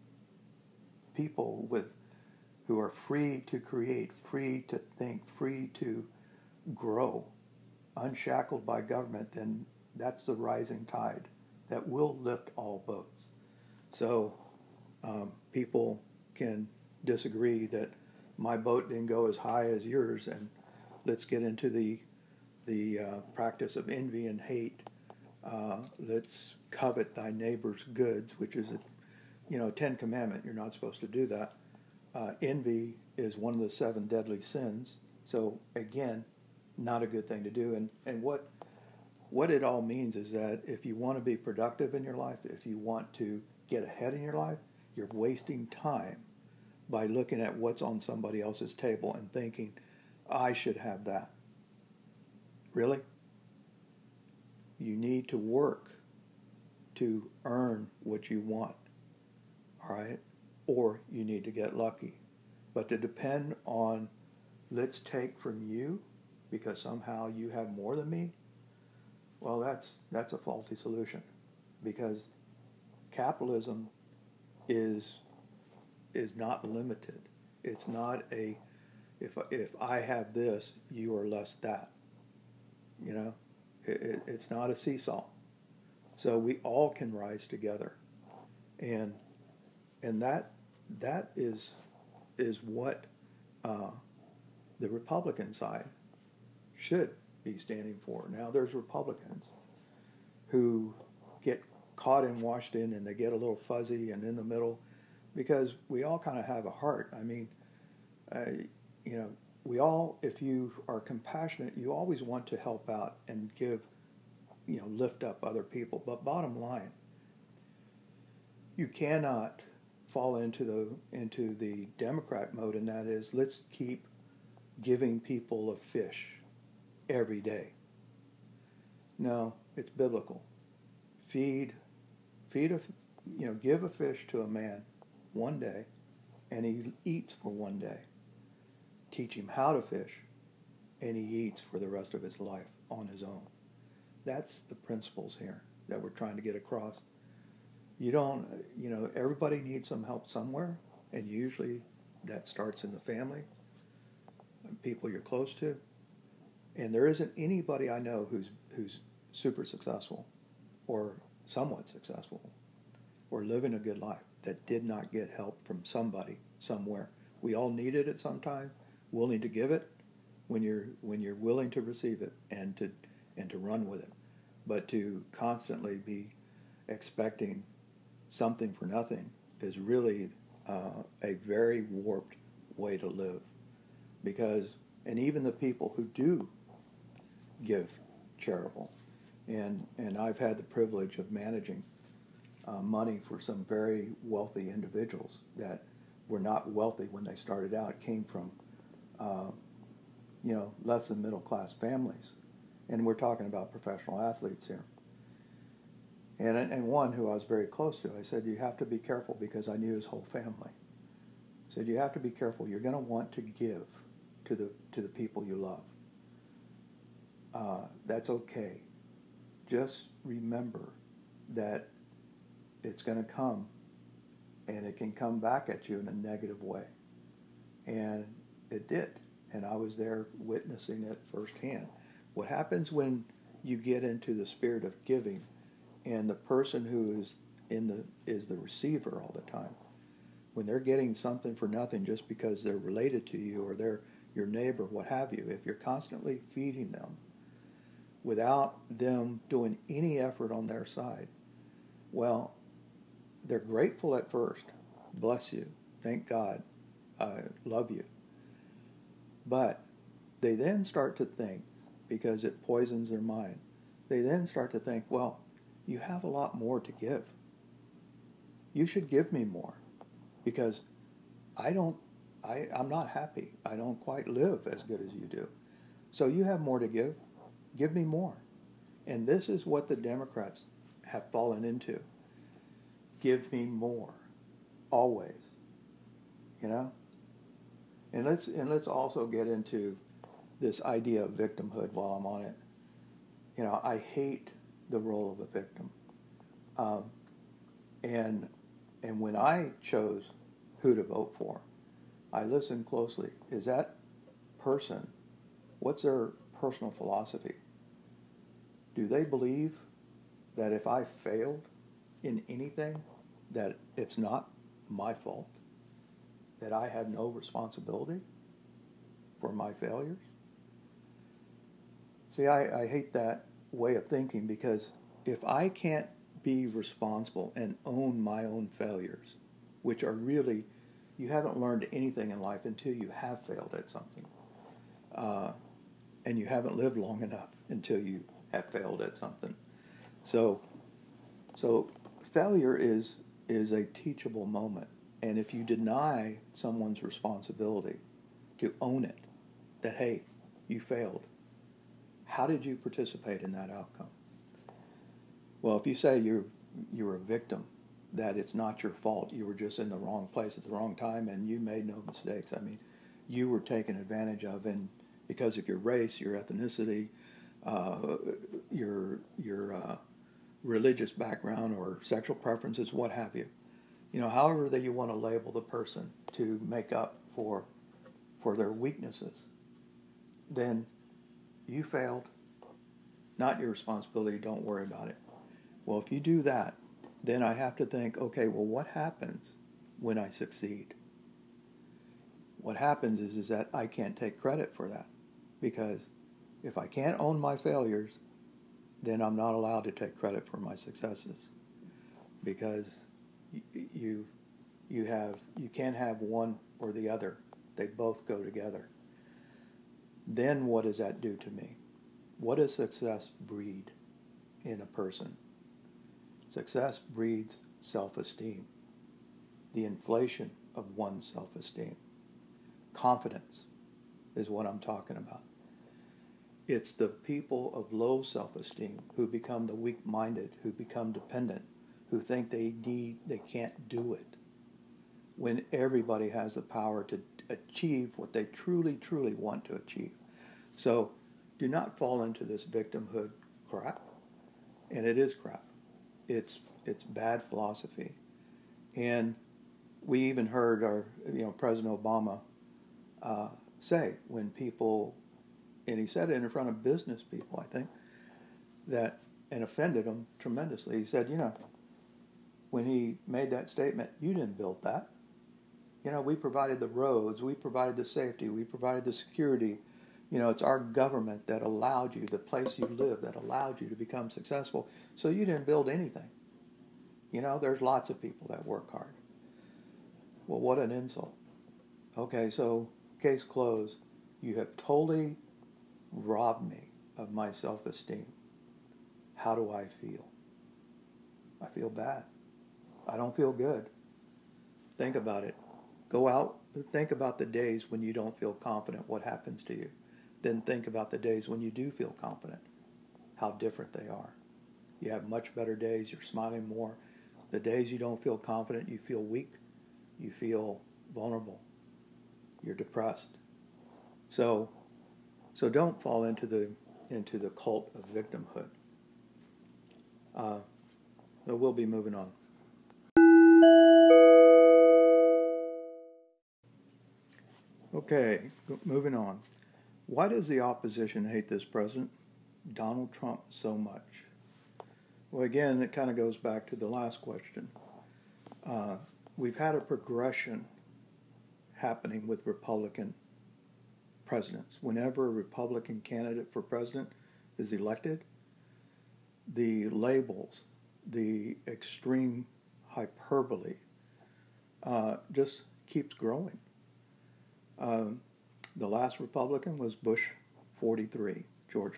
people who are free to create, free to think, free to grow, unshackled by government, then that's the rising tide that will lift all boats. So people can disagree that my boat didn't go as high as yours, and let's get into the practice of envy and hate. Let's covet thy neighbor's goods, which is a 10 commandment. You're not supposed to do that. Envy is one of the 7 deadly sins. So again, not a good thing to do. And what it all means is that if you want to be productive in your life, if you want to get ahead in your life, you're wasting time by looking at what's on somebody else's table and thinking, I should have that. Really? You need to work to earn what you want, all right? Or you need to get lucky. But to depend on, let's take from you because somehow you have more than me, well, that's a faulty solution, because capitalism is not limited. It's not a, if I have this, you are less that. You know, it's not a seesaw. So we all can rise together, and that is what the Republican side should be standing for. Now there's Republicans who get caught and washed in, and they get a little fuzzy and in the middle, because we all kind of have a heart. I mean, you know, we all, if you are compassionate, you always want to help out and give, you know, lift up other people. But bottom line, you cannot fall into the Democrat mode, and that is, let's keep giving people a fish every day. No, it's biblical. Feed give a fish to a man one day, and he eats for one day. Teach him how to fish, and he eats for the rest of his life on his own. That's the principles here that we're trying to get across. Everybody needs some help somewhere, and usually that starts in the family, people you're close to. And there isn't anybody I know who's super successful or somewhat successful or living a good life that did not get help from somebody somewhere. We all need it at some time, willing to give it when you're willing to receive it and to run with it. But to constantly be expecting something for nothing is really a very warped way to live. And even the people who do give charitable, and I've had the privilege of managing money for some very wealthy individuals that were not wealthy when they started out, came from less than middle class families, and we're talking about professional athletes here. And one who I was very close to, I said, you have to be careful, because I knew his whole family. I said, you have to be careful. You're going to want to give to the people you love. That's okay. Just remember that it's going to come, and it can come back at you in a negative way. And it did. And I was there witnessing it firsthand. What happens when you get into the spirit of giving, and the person who is the receiver all the time, when they're getting something for nothing just because they're related to you or they're your neighbor, what have you, if you're constantly feeding them without them doing any effort on their side, well, they're grateful at first. Bless you. Thank God. I love you. But they then start to think, because it poisons their mind, they then start to think, well, you have a lot more to give. You should give me more, because I'm not happy. I don't quite live as good as you do. So you have more to give. Give me more. And this is what the Democrats have fallen into. Give me more. Always. You know? And let's also get into this idea of victimhood while I'm on it. You know, I hate the role of a victim. And when I chose who to vote for, I listened closely. Is that person, what's their personal philosophy? Do they believe that if I failed in anything, that it's not my fault? That I have no responsibility for my failures? See, I hate that way of thinking, because if I can't be responsible and own my own failures, which are really, you haven't learned anything in life until you have failed at something. And you haven't lived long enough until you have failed at something. So failure is a teachable moment. And if you deny someone's responsibility to own it, that, hey, you failed, how did you participate in that outcome? Well, if you say you're a victim, that it's not your fault, you were just in the wrong place at the wrong time and you made no mistakes. I mean, you were taken advantage of, and because of your race, your ethnicity, your religious background or sexual preferences, what have you. However that you want to label the person to make up for their weaknesses, then you failed. Not your responsibility, don't worry about it. Well, if you do that, then I have to think, okay, well, what happens when I succeed? What happens is that I can't take credit for that, because if I can't own my failures, then I'm not allowed to take credit for my successes, because you can't have one or the other. They both go together. Then what does that do to me? What does success breed in a person? Success breeds self-esteem, the inflation of one's self-esteem. Confidence is what I'm talking about. It's the people of low self-esteem who become the weak-minded, who become dependent, who think they can't do it, when everybody has the power to achieve what they truly, truly want to achieve. So do not fall into this victimhood crap. And it is crap. It's bad philosophy. And we even heard President Obama say, when people, and he said it in front of business people, I think, that, and offended them tremendously. He said, when he made that statement, you didn't build that. We provided the roads, we provided the safety, we provided the security. It's our government that allowed you, the place you live, that allowed you to become successful. So you didn't build anything. There's lots of people that work hard. Well, what an insult. Okay, so case closed. You have totally robbed me of my self-esteem. How do I feel? I feel bad. I don't feel good. Think about it. Go out, think about the days when you don't feel confident, what happens to you. Then think about the days when you do feel confident, how different they are. You have much better days, you're smiling more. The days you don't feel confident, you feel weak, you feel vulnerable, you're depressed. So don't fall into the cult of victimhood. So we'll be moving on. Okay, moving on. Why does the opposition hate this president, Donald Trump, so much? Well, again, it kind of goes back to the last question. We've had a progression happening with Republican presidents. Whenever a Republican candidate for president is elected, the labels, the extreme hyperbole just keeps growing. The last Republican was Bush 43, George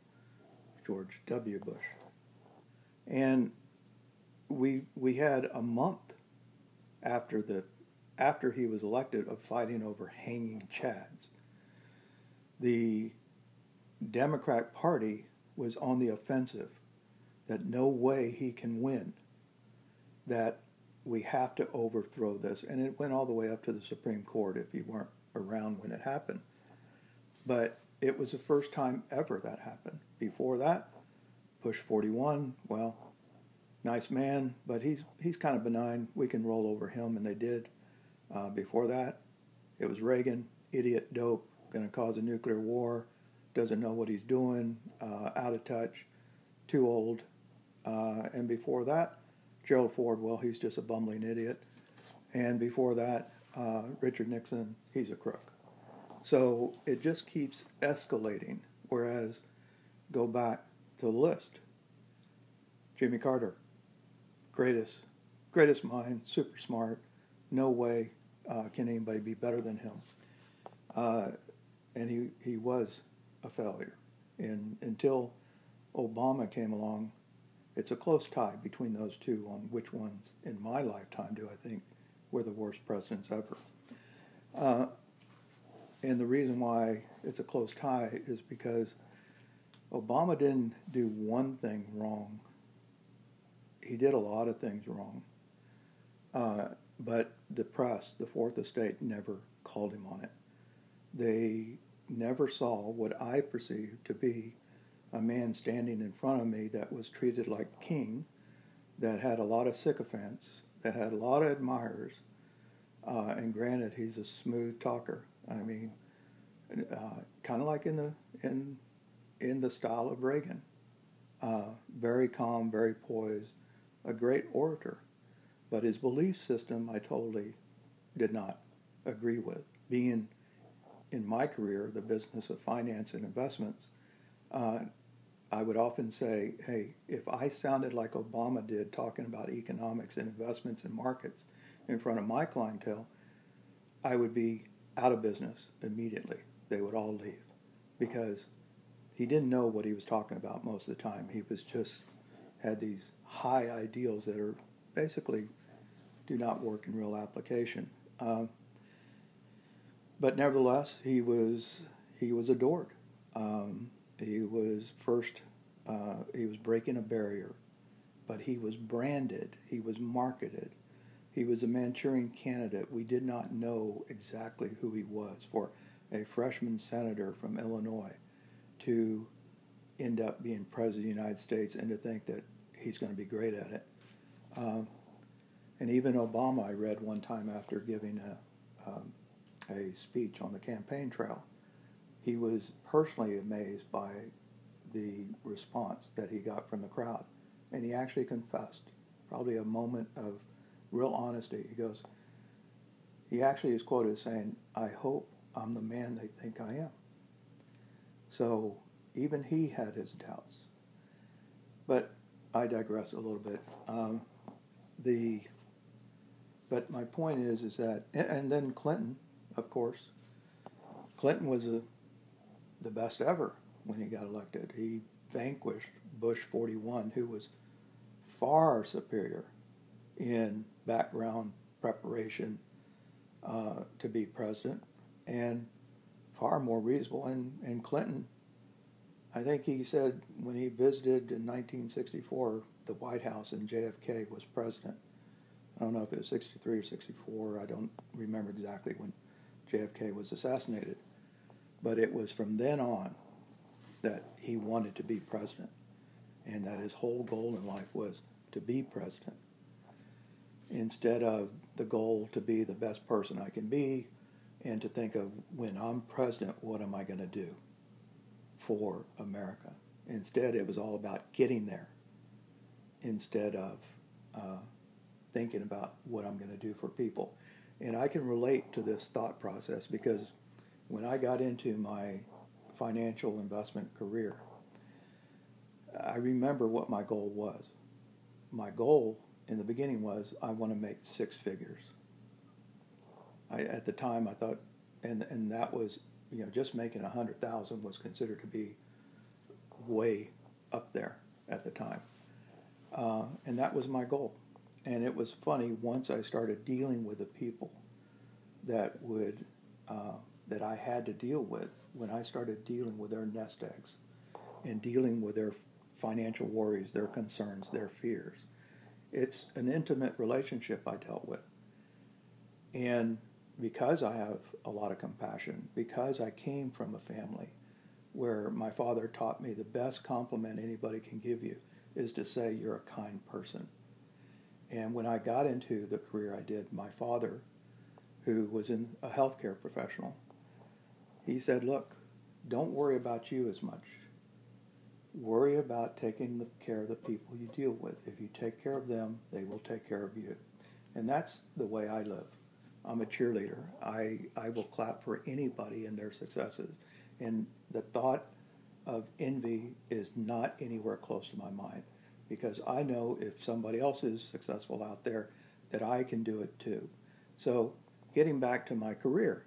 W. Bush. And we had a month after he was elected of fighting over hanging chads. The Democrat Party was on the offensive, that no way he can win, that we have to overthrow this. And it went all the way up to the Supreme Court if you weren't around when it happened. But it was the first time ever that happened. Before that, Bush 41, well, nice man, but he's kind of benign. We can roll over him, and they did. Before that, it was Reagan, idiot, dope, going to cause a nuclear war, doesn't know what he's doing, out of touch, too old. And before that, Gerald Ford, well, he's just a bumbling idiot. And before that, Richard Nixon, he's a crook. So it just keeps escalating, whereas go back to the list. Jimmy Carter, greatest mind, super smart, no way Can anybody be better than him? And he was a failure. And until Obama came along, it's a close tie between those two on which ones in my lifetime do I think were the worst presidents ever. And the reason why it's a close tie is because Obama didn't do one thing wrong. He did a lot of things wrong. But the press, the Fourth Estate, never called him on it. They never saw what I perceived to be a man standing in front of me that was treated like king, that had a lot of sycophants, that had a lot of admirers, and granted, he's a smooth talker. I mean, kind of like in the style of Reagan, very calm, very poised, a great orator, but his belief system I totally did not agree with. Being in my career, the business of finance and investments, I would often say, hey, if I sounded like Obama did talking about economics and investments and markets in front of my clientele, I would be out of business immediately. They would all leave because he didn't know what he was talking about most of the time. He was just had these high ideals that are basically do not work in real application. But nevertheless, he was adored. He was first. He was breaking a barrier, but he was branded. He was marketed. He was a Manchurian candidate. We did not know exactly who he was. For a freshman senator from Illinois to end up being president of the United States and to think that he's going to be great at it. And even Obama, I read one time after giving a speech on the campaign trail, he was personally amazed by the response that he got from the crowd. And he actually confessed, probably a moment of real honesty. He actually is quoted as saying, I hope I'm the man they think I am. So even he had his doubts. But I digress a little bit. But my point is that, and then Clinton, of course. Clinton was the best ever when he got elected. He vanquished Bush 41, who was far superior in background preparation to be president, and far more reasonable. And Clinton, I think he said when he visited in 1964 the White House and JFK was president. I don't know if it was 63 or 64. I don't remember exactly when JFK was assassinated. But it was from then on that he wanted to be president, and that his whole goal in life was to be president, instead of the goal to be the best person I can be and to think of, when I'm president, what am I going to do for America? Instead, it was all about getting there instead of thinking about what I'm going to do for people. And I can relate to this thought process because when I got into my financial investment career, I remember what my goal was. My goal in the beginning was I want to make six figures. At the time I thought, and that was, just making 100,000 was considered to be way up there at the time. And that was my goal. And it was funny, once I started dealing with the people that I had to deal with, when I started dealing with their nest eggs and dealing with their financial worries, their concerns, their fears. It's an intimate relationship I dealt with. And because I have a lot of compassion, because I came from a family where my father taught me the best compliment anybody can give you is to say you're a kind person. And when I got into the career I did, my father, who was a healthcare professional, he said, look, don't worry about you as much. Worry about taking care of the people you deal with. If you take care of them, they will take care of you. And that's the way I live. I'm a cheerleader. I will clap for anybody and their successes. And the thought of envy is not anywhere close to my mind, because I know if somebody else is successful out there, that I can do it too. So getting back to my career,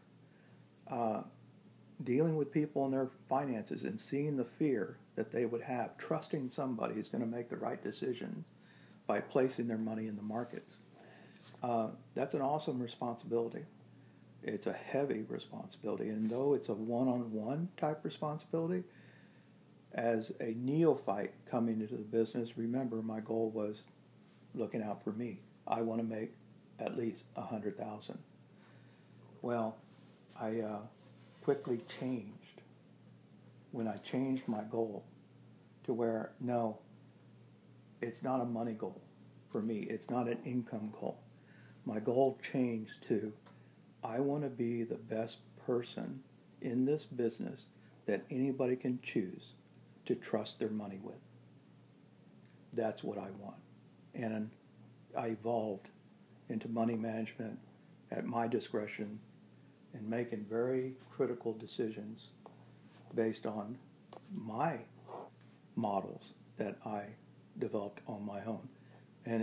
dealing with people and their finances and seeing the fear that they would have, trusting somebody who's going to make the right decision by placing their money in the markets. That's an awesome responsibility. It's a heavy responsibility, and though it's a one-on-one type responsibility, as a neophyte coming into the business, remember my goal was looking out for me. I want to make at least $100,000. Well, I quickly changed when I changed my goal to where, no, it's not a money goal for me. It's not an income goal. My goal changed to, I want to be the best person in this business that anybody can choose to trust their money with. That's what I want. And I evolved into money management at my discretion and making very critical decisions based on my models that I developed on my own. And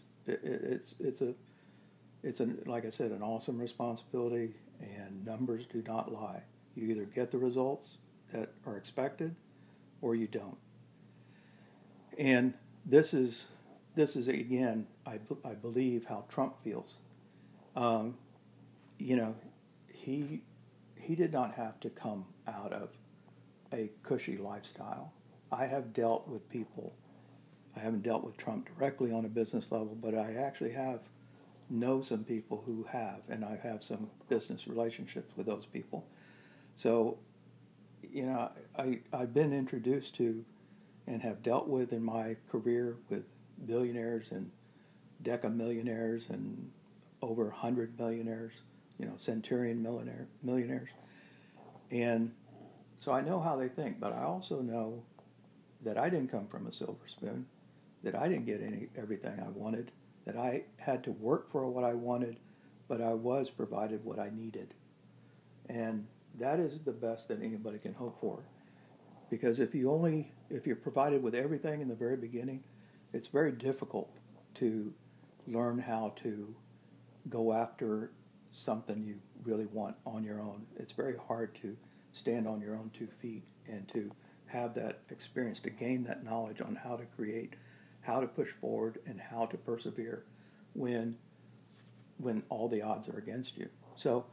it's like I said, an awesome responsibility, and numbers do not lie. You either get the results that are expected or you don't. And this is again, I believe how Trump feels. He did not have to come out of a cushy lifestyle. I have dealt with people. I haven't dealt with Trump directly on a business level, but I actually know some people who have, and I have some business relationships with those people. So, I've been introduced to and have dealt with in my career with billionaires and decamillionaires and over 100 millionaires, centurion millionaires. And so I know how they think, but I also know that I didn't come from a silver spoon, that I didn't get everything I wanted, that I had to work for what I wanted, but I was provided what I needed. And that is the best that anybody can hope for. Because if you're provided with everything in the very beginning, it's very difficult to learn how to go after something you really want on your own. It's very hard to stand on your own 2 feet and to have that experience, to gain that knowledge on how to create, how to push forward, and how to persevere when all the odds are against you. So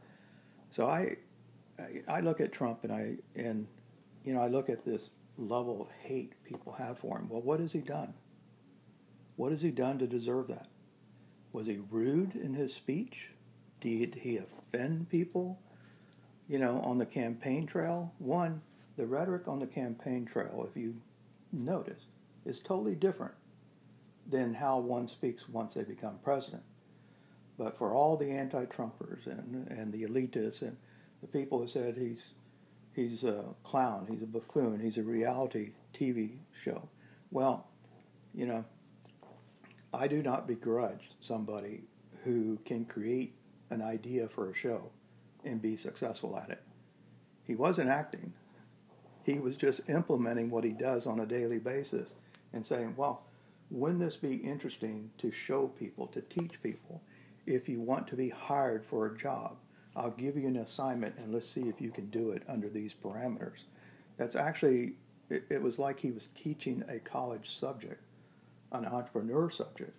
I look at Trump and I look at this level of hate people have for him. Well, what has he done? What has he done to deserve that? Was he rude in his speech? Did he offend people, on the campaign trail? One, the rhetoric on the campaign trail, if you notice, is totally different than how one speaks once they become president. But for all the anti-Trumpers and the elitists and the people who said he's a clown, he's a buffoon, he's a reality TV show, well, I do not begrudge somebody who can create an idea for a show and be successful at it. He wasn't acting. He was just implementing what he does on a daily basis and saying, well, wouldn't this be interesting to show people, to teach people, if you want to be hired for a job, I'll give you an assignment and let's see if you can do it under these parameters. That's actually, it was like he was teaching a college subject, an entrepreneur subject,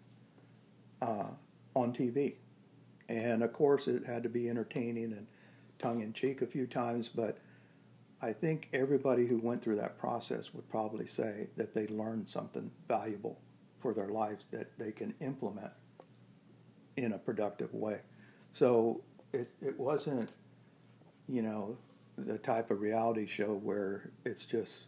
on TV. And of course it had to be entertaining and tongue-in-cheek a few times, but I think everybody who went through that process would probably say that they learned something valuable for their lives that they can implement in a productive way. So it wasn't, the type of reality show where it's just,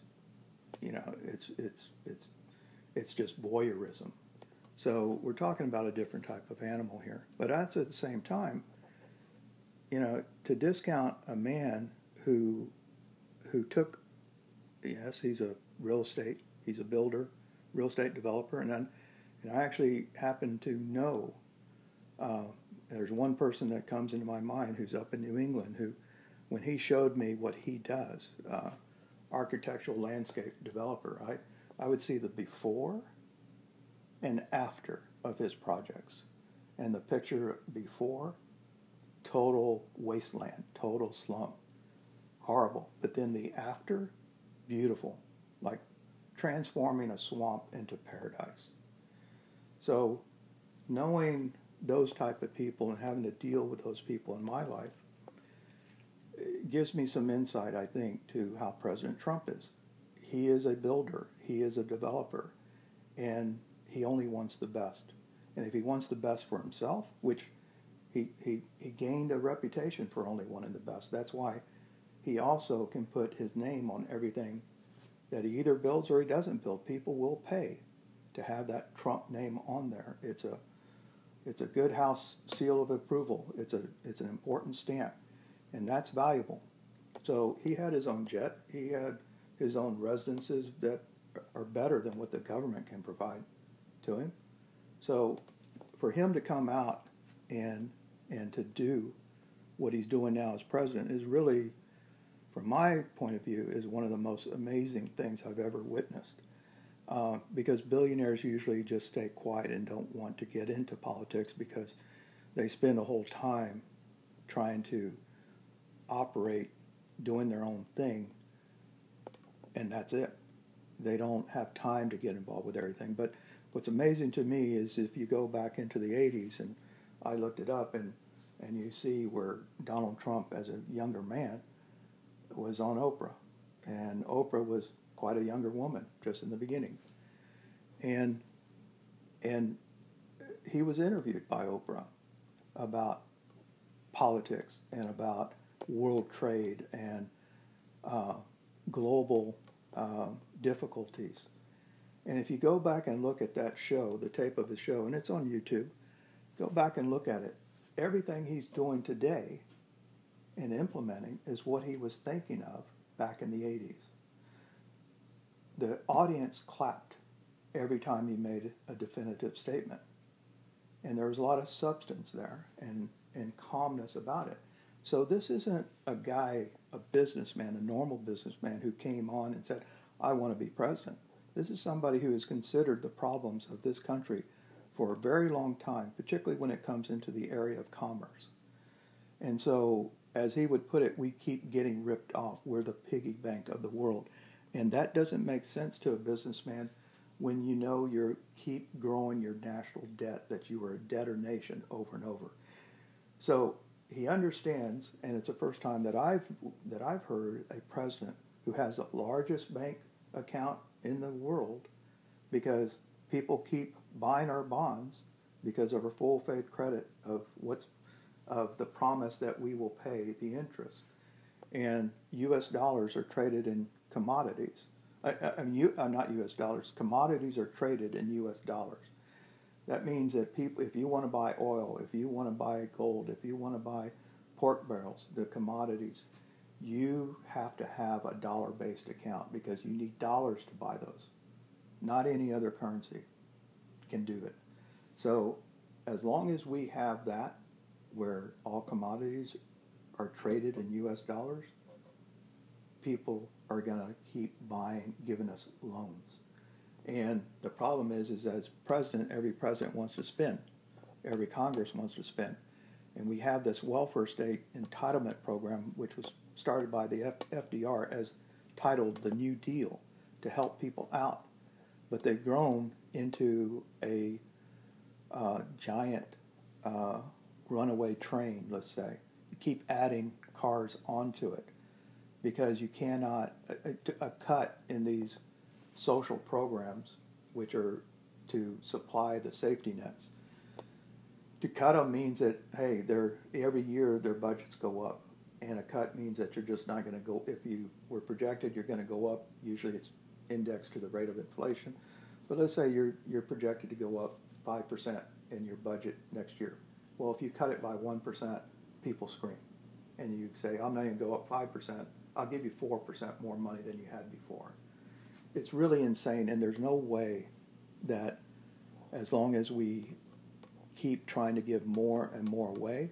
it's just voyeurism. So we're talking about a different type of animal here. But that's at the same time, to discount a man who took, yes, he's a builder, real estate developer, and I actually happen to know, there's one person that comes into my mind who's up in New England who, when he showed me what he does, architectural landscape developer, I would see the before and after of his projects. And the picture before, total wasteland, total slum. Horrible. But then the after, beautiful. Like transforming a swamp into paradise. So knowing those type of people and having to deal with those people in my life gives me some insight, I think, to how President Trump is. He is a builder. He is a developer. And he only wants the best. And if he wants the best for himself, which he gained a reputation for only wanting the best. That's why he also can put his name on everything that he either builds or he doesn't build. People will pay to have that Trump name on there. It's a good house seal of approval. It's an important stamp, and that's valuable. So he had his own jet. He had his own residences that are better than what the government can provide to him. So for him to come out and to do what he's doing now as president is really, from my point of view, is one of the most amazing things I've ever witnessed. Because billionaires usually just stay quiet and don't want to get into politics because they spend a whole time trying to operate, doing their own thing, and that's it. They don't have time to get involved with everything. But what's amazing to me is if you go back into the 80s, and I looked it up, and you see where Donald Trump, as a younger man, was on Oprah. And Oprah was quite a younger woman just in the beginning. And he was interviewed by Oprah about politics and about world trade and global difficulties. And if you go back and look at that show, the tape of the show, and it's on YouTube, go back and look at it. Everything he's doing today and implementing is what he was thinking of back in the 80s. The audience clapped every time he made a definitive statement. And there was a lot of substance there and calmness about it. So this isn't a guy, a businessman, a normal businessman who came on and said, I want to be president. This is somebody who has considered the problems of this country for a very long time, particularly when it comes into the area of commerce. And so, as he would put it, we keep getting ripped off. We're the piggy bank of the world. And that doesn't make sense to a businessman when you know you keep growing your national debt, that you are a debtor nation over and over. So he understands, and it's the first time that I've heard a president who has the largest bank account in the world, because people keep buying our bonds because of our full faith credit of the promise that we will pay the interest. And U.S. dollars are traded in commodities. Not U.S. dollars. Commodities are traded in U.S. dollars. That means that people, if you want to buy oil, if you want to buy gold, if you want to buy pork barrels, the commodities, you have to have a dollar-based account because you need dollars to buy those. Not any other currency can do it. So as long as we have that, where all commodities are traded in U.S. dollars, people are going to keep buying, giving us loans. And the problem is as president, every president wants to spend. Every Congress wants to spend. And we have this welfare state entitlement program, which was started by the FDR as titled the New Deal, to help people out. But they've grown into a giant runaway train, let's say. You keep adding cars onto it because you cannot, a cut in these social programs, which are to supply the safety nets. To cut them means that, hey, every year their budgets go up. And a cut means that you're just not going to go, if you were projected, you're going to go up. Usually it's indexed to the rate of inflation. But let's say you're projected to go up 5% in your budget next year. Well, if you cut it by 1%, people scream. And you say, I'm not going to go up 5%. I'll give you 4% more money than you had before. It's really insane, and there's no way that as long as we keep trying to give more and more away,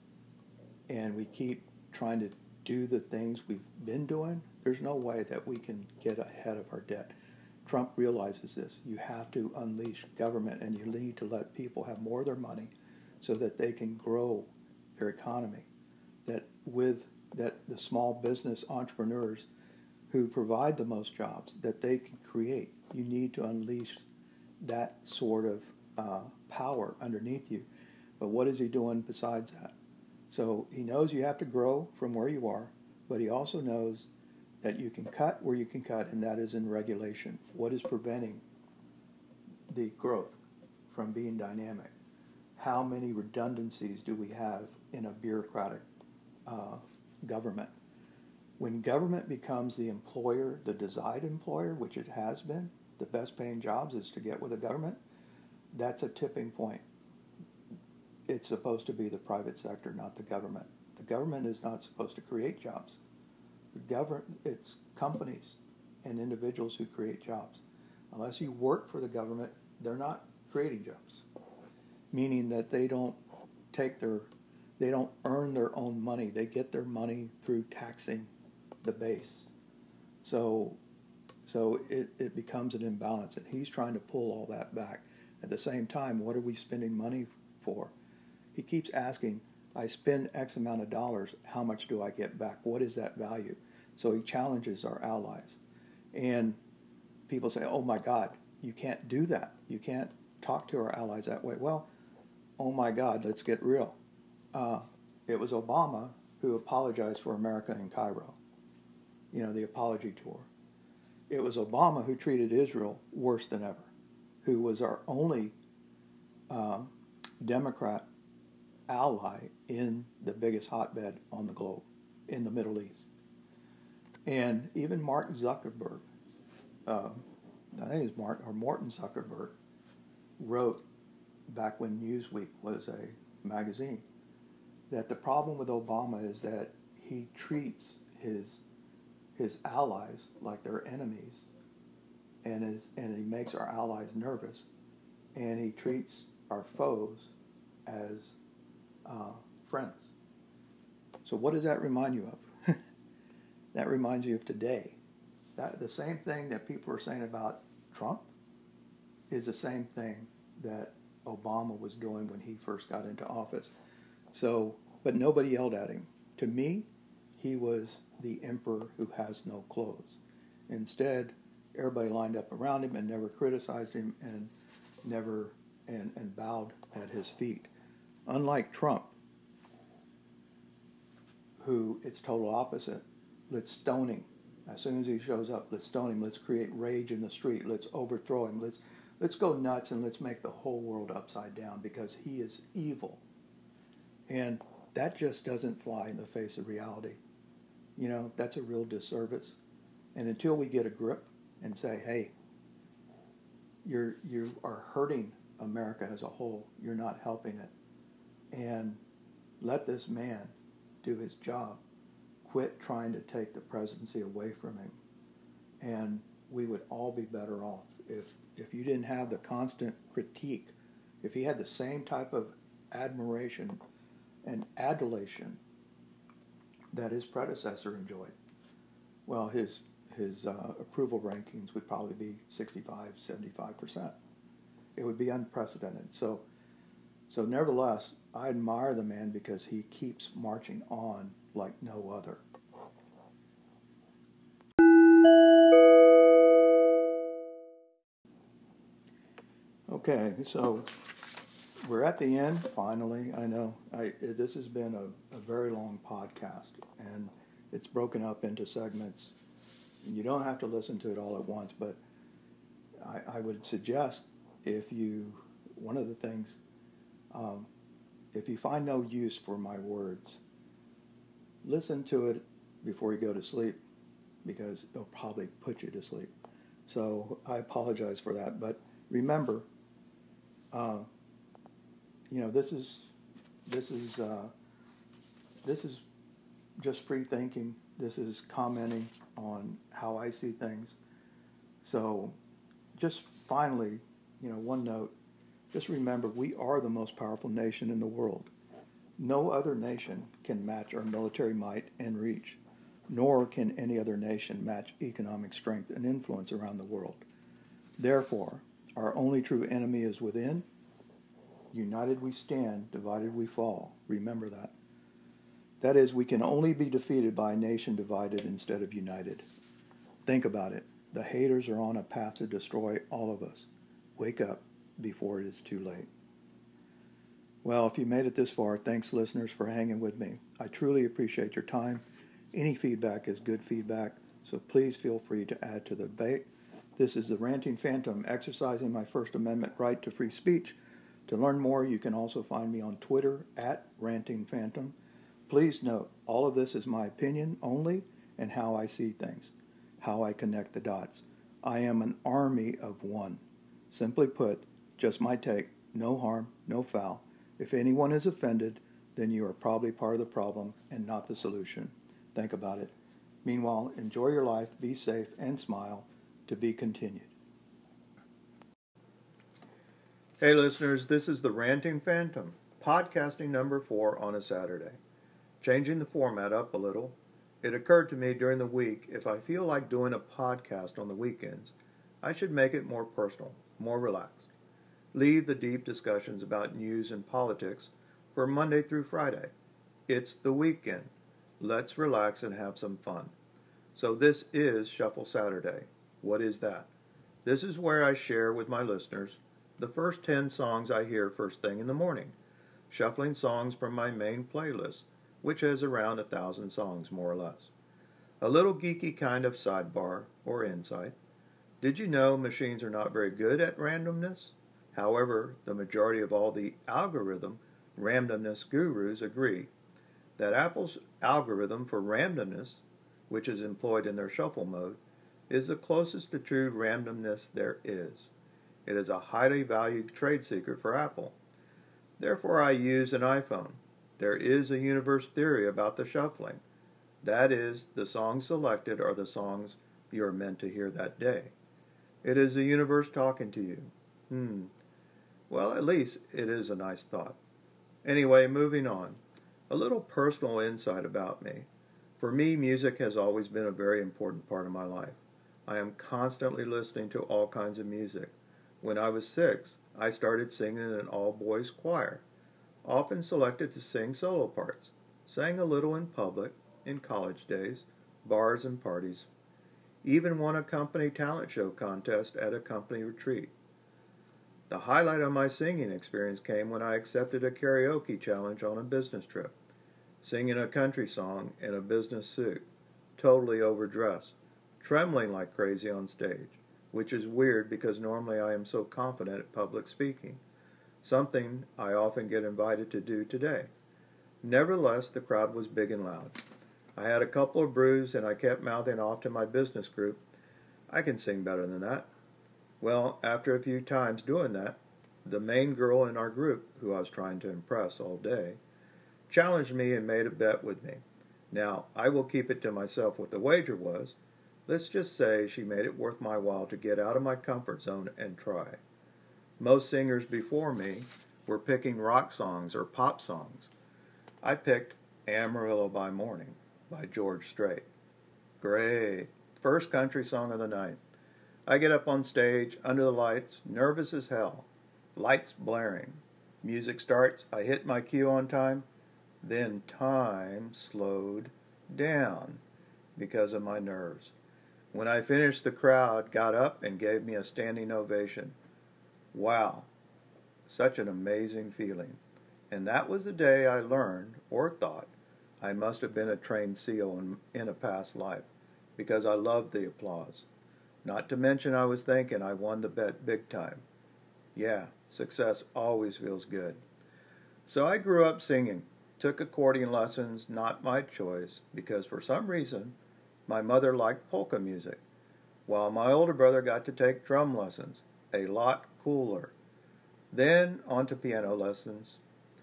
and we keep trying to do the things we've been doing, there's no way that we can get ahead of our debt. Trump realizes this. You have to unleash government, and you need to let people have more of their money so that they can grow their economy. That the small business entrepreneurs who provide the most jobs that they can create, you need to unleash that sort of power underneath you. But what is he doing besides that? So he knows you have to grow from where you are, but he also knows that you can cut where you can cut, and that is in regulation. What is preventing the growth from being dynamic? How many redundancies do we have in a bureaucratic government? When government becomes the employer, the desired employer, which it has been, the best paying jobs is to get with the government, that's a tipping point. It's supposed to be the private sector, not the government. The government is not supposed to create jobs. It's companies and individuals who create jobs. Unless you work for the government, they're not creating jobs. Meaning that they don't earn their own money. They get their money through taxing the base. So it becomes an imbalance, and he's trying to pull all that back. At the same time, what are we spending money for? He keeps asking, I spend X amount of dollars, how much do I get back? What is that value? So he challenges our allies. And people say, oh my God, you can't do that. You can't talk to our allies that way. Well, oh my God, let's get real. It was Obama who apologized for America in Cairo. You know, the apology tour. It was Obama who treated Israel worse than ever, who was our only Democrat ally in the biggest hotbed on the globe, in the Middle East. And even Mark Zuckerberg, I think it's Morton Zuckerberg, wrote back when Newsweek was a magazine that the problem with Obama is that he treats his allies like they're enemies, and he makes our allies nervous, and he treats our foes as friends. So what does that remind you of? That reminds you of today. That the same thing that people are saying about Trump is the same thing that Obama was doing when he first got into office. So, but nobody yelled at him. To me, he was the emperor who has no clothes. Instead, everybody lined up around him and never criticized him and never and bowed at his feet. Unlike Trump, who it's total opposite. Let's stone him. As soon as he shows up, let's stone him. Let's create rage in the street. Let's overthrow him. Let's go nuts and let's make the whole world upside down because he is evil. And that just doesn't fly in the face of reality. You know, that's a real disservice. And until we get a grip and say, hey, you are hurting America as a whole. You're not helping it. And let this man do his job. Quit trying to take the presidency away from him. And we would all be better off if you didn't have the constant critique, if he had the same type of admiration and adulation that his predecessor enjoyed. Well, his approval rankings would probably be 65, 75%. It would be unprecedented. So nevertheless, I admire the man because he keeps marching on like no other. Okay, so we're at the end, finally. I know this has been a very long podcast, and it's broken up into segments. And you don't have to listen to it all at once, but I would suggest one of the things, if you find no use for my words, listen to it before you go to sleep, because it'll probably put you to sleep. So I apologize for that, but remember, this is just free thinking. This is commenting on how I see things. So just finally, one note, just remember we are the most powerful nation in the world. No other nation can match our military might and reach, nor can any other nation match economic strength and influence around the world. Therefore, our only true enemy is within. United we stand, divided we fall. Remember that. That is, we can only be defeated by a nation divided instead of united. Think about it. The haters are on a path to destroy all of us. Wake up before it is too late. Well, if you made it this far, thanks listeners for hanging with me. I truly appreciate your time. Any feedback is good feedback, so please feel free to add to the debate. This is the Ranting Phantom exercising my First Amendment right to free speech. To learn more, you can also find me on Twitter at Ranting Phantom. Please note, all of this is my opinion only and how I see things, how I connect the dots. I am an army of one. Simply put, just my take, no harm, no foul. If anyone is offended, then you are probably part of the problem and not the solution. Think about it. Meanwhile, enjoy your life, be safe, and smile. To be continued. Hey listeners, this is the Ranting Phantom, podcasting number 4 on a Saturday. Changing the format up a little, it occurred to me during the week, if I feel like doing a podcast on the weekends, I should make it more personal, more relaxed. Leave the deep discussions about news and politics for Monday through Friday. It's the weekend. Let's relax and have some fun. So this is Shuffle Saturday. What is that? This is where I share with my listeners the first 10 songs I hear first thing in the morning, shuffling songs from my main playlist, which has around 1,000 songs more or less. A little geeky kind of sidebar or insight. Did you know machines are not very good at randomness? However, the majority of all the algorithm randomness gurus agree that Apple's algorithm for randomness, which is employed in their shuffle mode, is the closest to true randomness there is. It is a highly valued trade secret for Apple. Therefore, I use an iPhone. There is a universe theory about the shuffling. That is, the songs selected are the songs you are meant to hear that day. It is the universe talking to you. Well, at least it is a nice thought. Anyway, moving on. A little personal insight about me. For me, music has always been a very important part of my life. I am constantly listening to all kinds of music. When I was 6, I started singing in an all-boys choir, often selected to sing solo parts. Sang a little in public, in college days, bars and parties. Even won a company talent show contest at a company retreat. The highlight of my singing experience came when I accepted a karaoke challenge on a business trip, singing a country song in a business suit, totally overdressed, trembling like crazy on stage, which is weird because normally I am so confident at public speaking, something I often get invited to do today. Nevertheless, the crowd was big and loud. I had a couple of brews and I kept mouthing off to my business group, "I can sing better than that." Well, after a few times doing that, the main girl in our group, who I was trying to impress all day, challenged me and made a bet with me. Now, I will keep it to myself what the wager was. Let's just say she made it worth my while to get out of my comfort zone and try. Most singers before me were picking rock songs or pop songs. I picked Amarillo by Morning by George Strait. Great. First country song of the night. I get up on stage, under the lights, nervous as hell. Lights blaring. Music starts. I hit my cue on time. Then time slowed down because of my nerves. When I finished, the crowd got up and gave me a standing ovation. Wow, such an amazing feeling. And that was the day I learned, or thought, I must have been a trained SEAL in a past life, because I loved the applause. Not to mention I was thinking I won the bet big time. Yeah, success always feels good. So I grew up singing, took accordion lessons, not my choice, because for some reason my mother liked polka music, while my older brother got to take drum lessons, a lot cooler. Then on to piano lessons.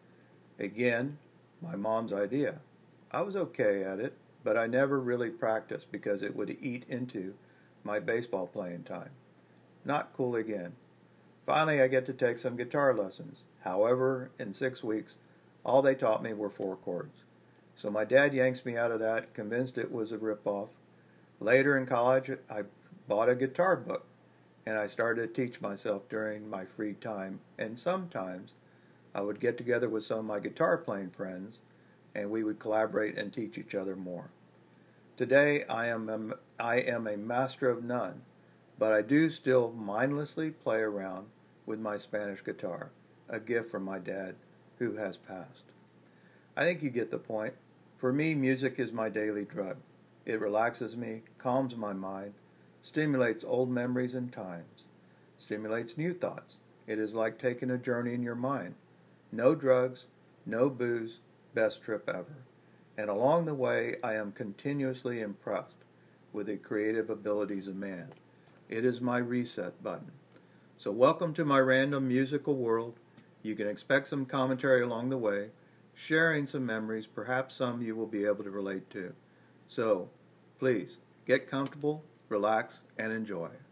Again, my mom's idea. I was okay at it, but I never really practiced because it would eat into my baseball playing time. Not cool again. Finally, I get to take some guitar lessons. However, in 6 weeks, all they taught me were 4 chords. So my dad yanks me out of that, convinced it was a ripoff. Later in college, I bought a guitar book, and I started to teach myself during my free time, and sometimes I would get together with some of my guitar playing friends and we would collaborate and teach each other more. Today, I am a master of none, but I do still mindlessly play around with my Spanish guitar, a gift from my dad, who has passed. I think you get the point. For me, music is my daily drug. It relaxes me, calms my mind, stimulates old memories and times, stimulates new thoughts. It is like taking a journey in your mind. No drugs, no booze, best trip ever. And along the way, I am continuously impressed with the creative abilities of man. It is my reset button. So welcome to my random musical world. You can expect some commentary along the way, sharing some memories, perhaps some you will be able to relate to. So, please, get comfortable, relax, and enjoy.